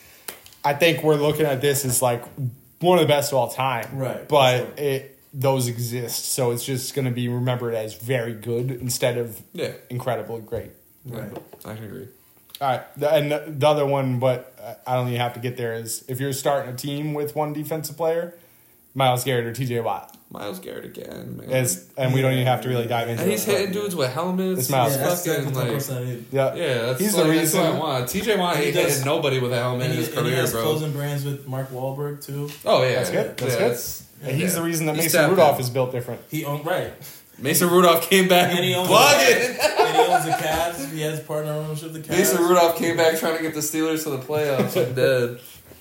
I think we're looking at this as like one of the best of all time. Right. But those exist, so it's just going to be remembered as very good instead of incredibly great. Right. I can agree. All right, and the other one, but I don't even have to get there, is if you're starting a team with one defensive player, Myles Garrett or TJ Watt. Myles Garrett again, man. And we don't even have to really dive into it. And he's hitting dudes with helmets. It's Myles. He's That's fucking, the like, person I need. Yeah, that's he's like, the that's what I reason. want. TJ Watt ain't hitting nobody with a helmet in his And he career, has bro. closing brands with Mark Wahlberg, too. Oh, yeah. That's good. That's good. And he's the reason that He's Mason tapped Rudolph in. is built different. He owned, right. Mason Rudolph came back And he owns bugging. And he owns the Cavs. He has partner ownership of the Cavs. Mason Rudolph came back trying to get the Steelers to the playoffs. I'm dead.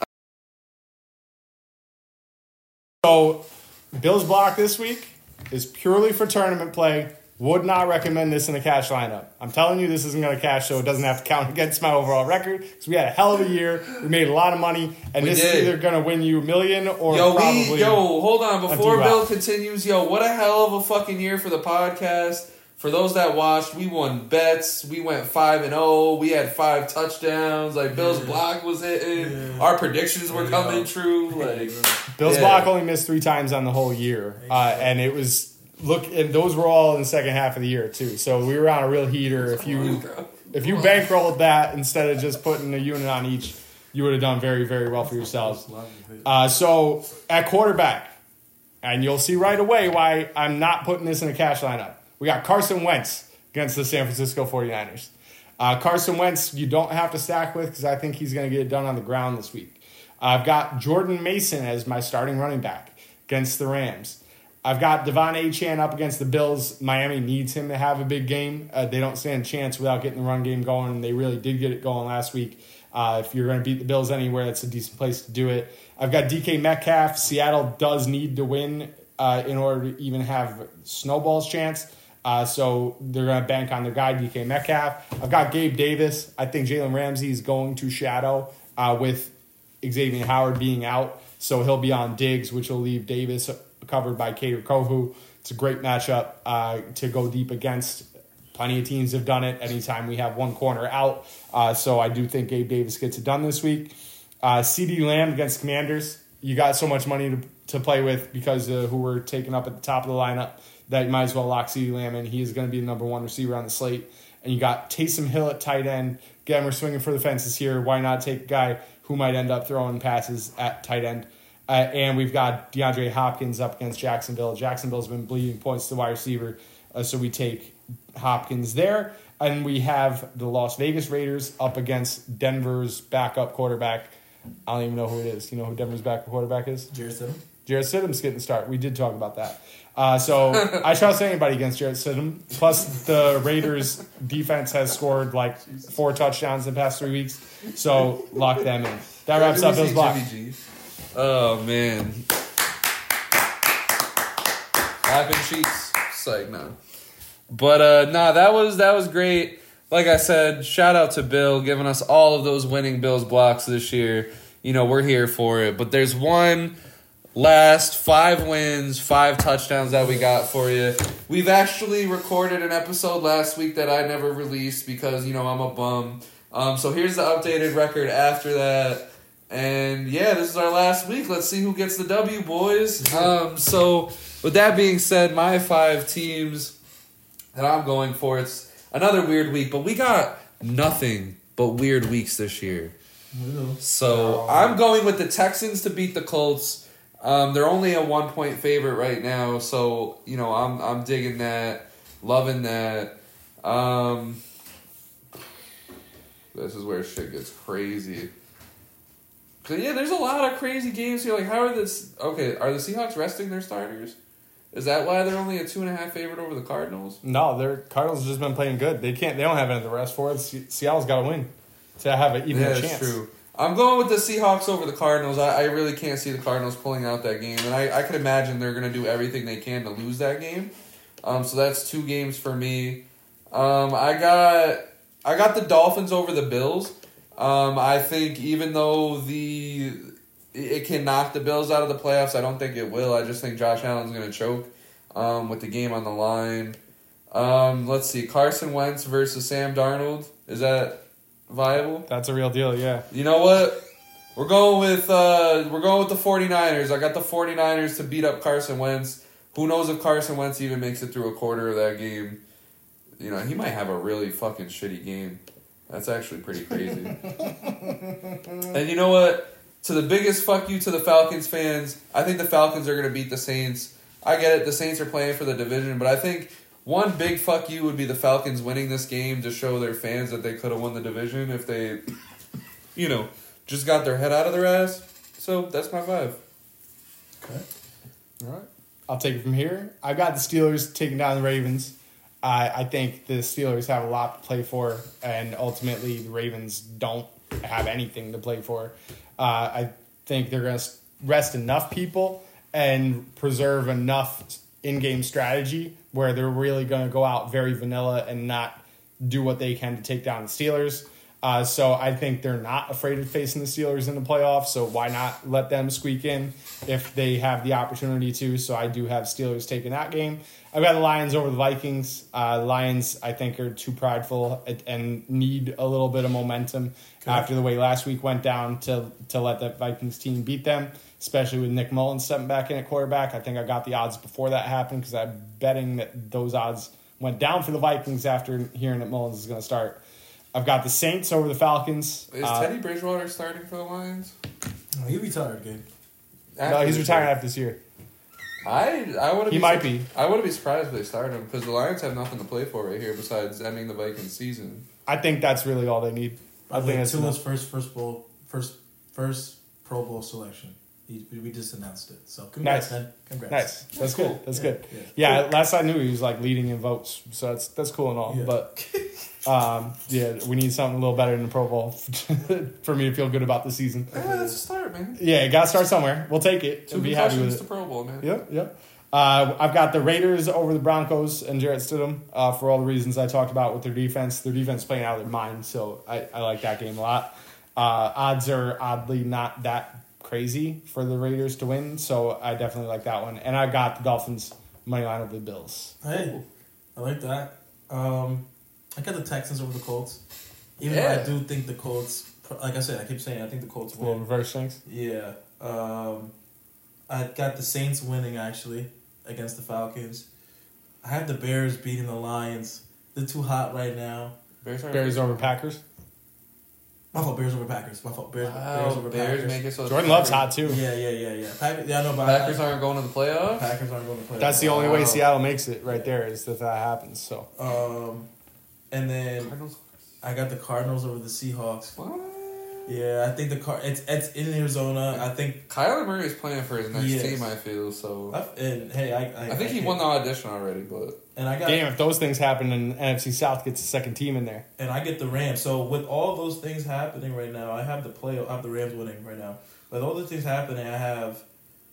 So, Bill's block this week is purely for tournament play. Would not recommend this in a cash lineup. I'm telling you, this isn't going to cash, so it doesn't have to count against my overall record. Because we had a hell of a year. We made a lot of money. And this is either going to win you $1 million or probably... hold on. Before few Bill out. continues, what a hell of a fucking year for the podcast. For those that watched, we won bets. We went 5-0. We had 5 touchdowns. Like Bill's block was hitting. Yeah. Our predictions were coming true. Like Bill's block only missed 3 times on the whole year, and it was and those were all in the second half of the year too. So we were on a real heater. If you bankrolled that instead of just putting a unit on each, you would have done very, very well for yourselves. So at quarterback, and you'll see right away why I'm not putting this in a cash lineup. We got Carson Wentz against the San Francisco 49ers. Carson Wentz, you don't have to stack with because I think he's going to get it done on the ground this week. I've got Jordan Mason as my starting running back against the Rams. I've got Devon Achane up against the Bills. Miami needs him to have a big game. They don't stand a chance without getting the run game going, and they really did get it going last week. If you're going to beat the Bills anywhere, that's a decent place to do it. I've got DK Metcalf. Seattle does need to win in order to even have snowball's chance. So they're going to bank on their guy, DK Metcalf. I've got Gabe Davis. I think Jalen Ramsey is going to shadow with Xavier Howard being out. So he'll be on Diggs, which will leave Davis covered by Kader Kovu. It's a great matchup to go deep against. Plenty of teams have done it anytime we have one corner out. So I do think Gabe Davis gets it done this week. CeeDee Lamb against Commanders. You got so much money to play with because who we're taking up at the top of the lineup that you might as well lock CeeDee Lamb in. He is going to be the number 1 receiver on the slate. And you got Taysom Hill at tight end. Again, we're swinging for the fences here. Why not take a guy who might end up throwing passes at tight end? And we've got DeAndre Hopkins up against Jacksonville. Jacksonville's been bleeding points to wide receiver, so we take Hopkins there. And we have the Las Vegas Raiders up against Denver's backup quarterback. I don't even know who it is. You know who Denver's backup quarterback is? Jarrett Stidham. Jarrett Stidham's getting the start. We did talk about that. So I trust anybody against Jarrett Stidham. Plus, the Raiders' defense has scored like 4 touchdowns in the past 3 weeks. So lock them in. That wraps up Bill's block. Oh, man. Clapping cheeks. Psych, no. But, that was great. Like I said, shout out to Bill giving us all of those winning Bills blocks this year. You know, we're here for it. But there's one last 5 wins, 5 touchdowns that we got for you. We've actually recorded an episode last week that I never released because, you know, I'm a bum. So here's the updated record after that. And, yeah, this is our last week. Let's see who gets the W, boys. So with that being said, my 5 teams that I'm going for, it's another weird week, but we got nothing but weird weeks this year. So I'm going with the Texans to beat the Colts. They're only a 1-point favorite right now, so you know I'm digging that, loving that. This is where shit gets crazy. Cause yeah, there's a lot of crazy games here. Like, how are this? Okay, are the Seahawks resting their starters? Is that why they're only a 2.5 favorite over the Cardinals? No, their Cardinals have just been playing good. They don't have any of the rest for it. Seattle's got to win to have a chance. That's true. I'm going with the Seahawks over the Cardinals. I really can't see the Cardinals pulling out that game, and I could imagine they're going to do everything they can to lose that game. So that's 2 games for me. I got the Dolphins over the Bills. I think even though it can knock the Bills out of the playoffs, I don't think it will. I just think Josh Allen's going to choke with the game on the line. Let's see. Carson Wentz versus Sam Darnold. Is that viable? That's a real deal, yeah. You know what? We're going with the 49ers. I got the 49ers to beat up Carson Wentz. Who knows if Carson Wentz even makes it through a quarter of that game. You know, he might have a really fucking shitty game. That's actually pretty crazy. And you know what? To the biggest fuck you to the Falcons fans, I think the Falcons are going to beat the Saints. I get it. The Saints are playing for the division, but I think one big fuck you would be the Falcons winning this game to show their fans that they could have won the division if they, you know, just got their head out of their ass. So that's my 5. Okay. All right. I'll take it from here. I've got the Steelers taking down the Ravens. I think the Steelers have a lot to play for, and ultimately the Ravens don't have anything to play for. I think they're going to rest enough people and preserve enough in-game strategy where they're really going to go out very vanilla and not do what they can to take down the Steelers. So I think they're not afraid of facing the Steelers in the playoffs. So why not let them squeak in if they have the opportunity to? So I do have Steelers taking that game. I've got the Lions over the Vikings. Lions, I think, are too prideful and need a little bit of momentum after the way last week went down to let that Vikings team beat them, especially with Nick Mullins stepping back in at quarterback. I think I got the odds before that happened because I'm betting that those odds went down for the Vikings after hearing that Mullins is going to start. I've got the Saints over the Falcons. Is Teddy Bridgewater starting for the Lions? Oh, he'll be retired, Gabe. No, he's retiring after this year. I would. He might be. I wouldn't be surprised if they started him because the Lions have nothing to play for right here besides ending the Vikings season. I think that's really all they need. I think that's Tua's first Pro Bowl selection. We just announced it. So congrats, man. Congrats. Nice. That's cool. good. That's good. Yeah, last I knew he was like leading in votes. So that's cool and all. Yeah. But we need something a little better than the Pro Bowl for me to feel good about the season. Yeah, that's a start, man. Yeah, got to start somewhere. We'll take it and be happy with it. To Pro Bowl, man. Yep. I've got the Raiders over the Broncos and Jarrett Stidham for all the reasons I talked about with their defense. Their defense playing out of their mind, so I like that game a lot. Odds are oddly not that crazy for the Raiders to win, so I definitely like that one. And I got the Dolphins money line over the Bills. Hey, I like that. I got the Texans over the Colts. Even though I do think the Colts, like I said, I keep saying I think the Colts win. A little reverse things. Yeah. I got the Saints winning, actually, against the Falcons. I have the Bears beating the Lions. They're too hot right now. Bears over Packers. My fault, Bears over Packers. My fault, Bears over Packers. Make it so Jordan Love's hot, too. Yeah. I know, but Packers aren't going to the playoffs? Packers aren't going to the playoffs. That's the only way Seattle makes it right there is if that happens. So. And then Cardinals? I got the Cardinals over the Seahawks. What? Yeah, I think it's in Arizona. I think Kyler Murray's playing for his next team, I feel, so... I think he won the audition already, but... And I got... Damn, if those things happen and NFC South gets a second team in there. And I get the Rams. So with all those things happening right now, I have the Rams winning right now. With all the things happening, I have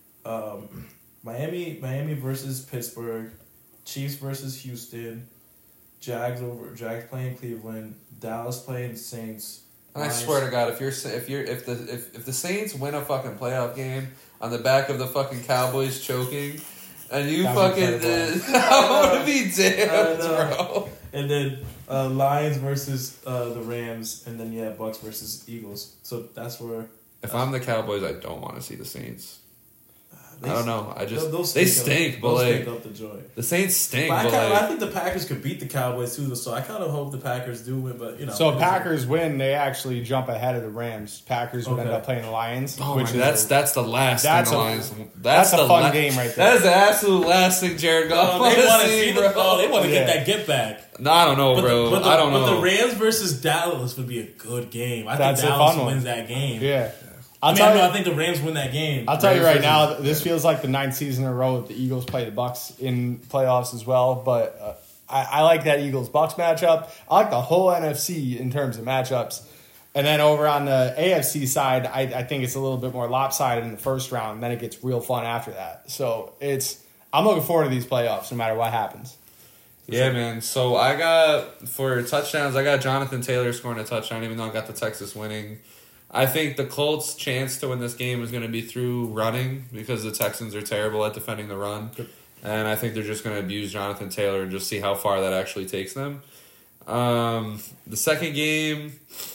Miami versus Pittsburgh, Chiefs versus Houston, Jags playing Cleveland, Dallas playing Saints. And I swear to God, if the Saints win a fucking playoff game on the back of the fucking Cowboys choking, and you fucking I want to be damned, bro. And then Lions versus the Rams, and then Bucks versus Eagles. So that's where. If I'm the Cowboys, I don't want to see the Saints. I don't know. They stink, but like up the joint. The Saints stink. But but I think the Packers could beat the Cowboys too, so I kind of hope the Packers do win. But so if Packers win, they actually jump ahead of the Rams. Packers would end up playing the Lions. Oh, which that's the last thing the Lions. That's a fun game right there. That is the absolute last thing Jared Goff wants to see, bro. They want to get that get back. No, I don't know, bro. I don't know. But the Rams versus Dallas would be a good game. I think Dallas wins that game. Yeah. I think the Rams win that game. I'll tell you right now, this feels like the 9th season in a row that the Eagles play the Bucks in playoffs as well. But I like that Eagles-Bucks matchup. I like the whole NFC in terms of matchups. And then over on the AFC side, I think it's a little bit more lopsided in the first round. And then it gets real fun after that. So I'm looking forward to these playoffs no matter what happens. Yeah, man. So I got, for touchdowns, I got Jonathan Taylor scoring a touchdown, even though I got the Texas winning. I think the Colts' chance to win this game is going to be through running because the Texans are terrible at defending the run. And I think they're just going to abuse Jonathan Taylor and just see how far that actually takes them. The second game,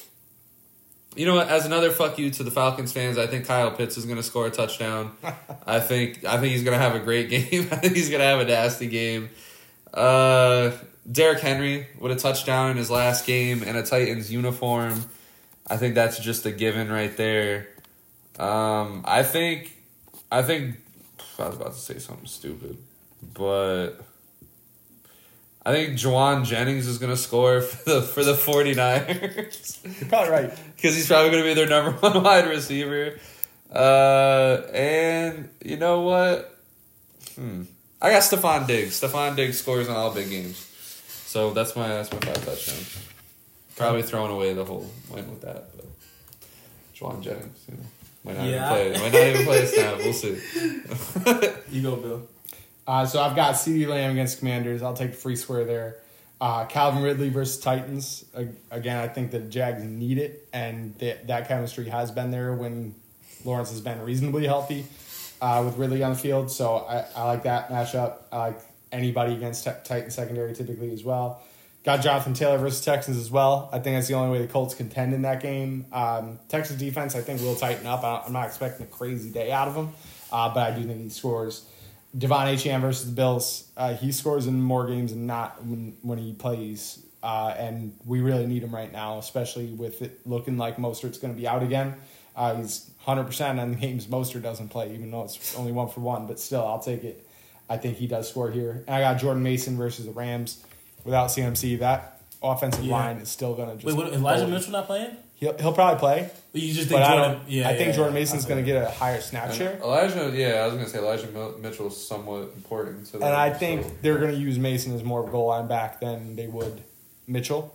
you know what? As another fuck you to the Falcons fans, I think Kyle Pitts is going to score a touchdown. I think he's going to have a great game. I think he's going to have a nasty game. Derrick Henry with a touchdown in his last game in a Titans uniform. I think that's just a given right there. I think I was about to say something stupid, but I think Juwan Jennings is going to score for the 49ers. You're probably right. Because he's probably going to be their number one wide receiver. And you know what? I got Stephon Diggs. Stephon Diggs scores in all big games. So that's my 5 touchdowns. Probably throwing away the whole win with that, but Juwan Jennings, might not even play a snap. We'll see. You go, Bill. So I've got CeeDee Lamb against Commanders. I'll take the free square there. Calvin Ridley versus Titans. Again, I think the Jags need it, and that chemistry has been there when Lawrence has been reasonably healthy with Ridley on the field. So I like that matchup. I like anybody against Titans secondary typically as well. Got Jonathan Taylor versus Texans as well. I think that's the only way the Colts contend in that game. Texas defense, I think, will tighten up. I'm not expecting a crazy day out of him, but I do think he scores. Devon Achane versus the Bills. He scores in more games than not when he plays, and we really need him right now, especially with it looking like Mostert's going to be out again. He's 100% on the games Mostert doesn't play, even though it's only 1-for-1, but still, I'll take it. I think he does score here. And I got Jordan Mason versus the Rams. Without CMC, that offensive line is still going to just... Wait, what, Elijah Mitchell not playing? He'll probably play. You just think Jordan... I think Jordan Mason's going to get a higher snap share. I was going to say Elijah Mitchell's somewhat important to them. And I think they're going to use Mason as more of a goal line back than they would Mitchell.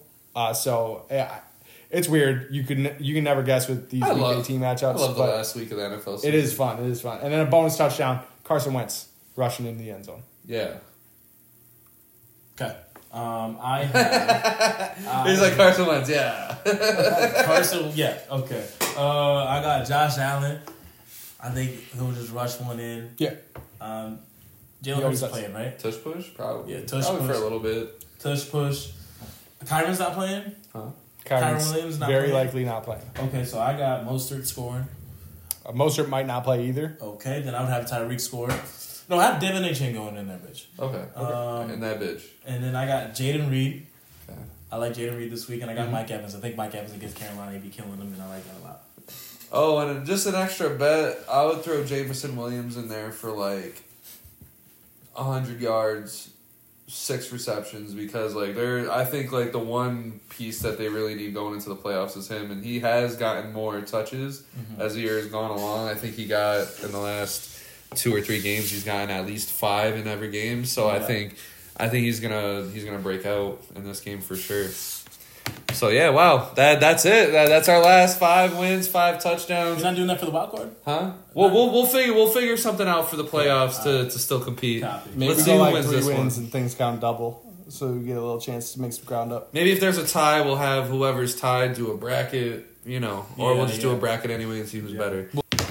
It's weird. You can never guess with these Week 18 matchups. I love the last week of the NFL season. It is fun. And then a bonus touchdown, Carson Wentz rushing into the end zone. Yeah. Okay. I have... He's like Carson Wentz, yeah. Carson, yeah, okay. I got Josh Allen. I think he'll just rush one in. Yeah. Jalen Hurts is playing, right? Tush push? Probably. Yeah, tush probably push. for a little bit. Tush push. Kyron's not playing? Huh? Kyron Williams not very playing? likely not playing. Okay, so I got Mostert scoring. Mostert might not play either. Okay, then I would have Tyreek score. No, I have Devin Achane going in that bitch. Okay. In that bitch. And then I got Jaden Reed. Okay. I like Jaden Reed this week, and I got Mike Evans. I think Mike Evans against Carolina would be killing them, and I like that a lot. Oh, and just an extra bet, I would throw Jameson Williams in there for like 100 yards, 6 receptions, because I think the one piece that they really need going into the playoffs is him, and he has gotten more touches as the year has gone along. I think he got in the last 2 or 3 games, he's gotten at least 5 in every game. So I think he's gonna break out in this game for sure. So yeah, wow, that's it. That's our last 5 wins, 5 touchdowns. He's not doing that for the wild card, huh? Well, we'll figure something out for the playoffs to still compete. Maybe Let's see who wins 3 this wins one. and things count double, so we get a little chance to make some ground up. Maybe if there's a tie, we'll have whoever's tied do a bracket, or we'll just do a bracket anyway and see who's better.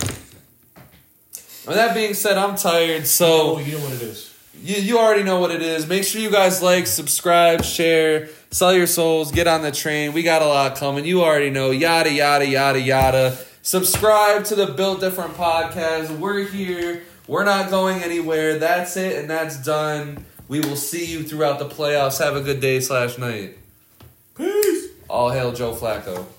With that being said, I'm tired, so... you know what it is. You already know what it is. Make sure you guys like, subscribe, share, sell your souls, get on the train. We got a lot coming. You already know. Yada, yada, yada, yada. Subscribe to the Built Different podcast. We're here. We're not going anywhere. That's it, and that's done. We will see you throughout the playoffs. Have a good day /night. Peace. All hail Joe Flacco.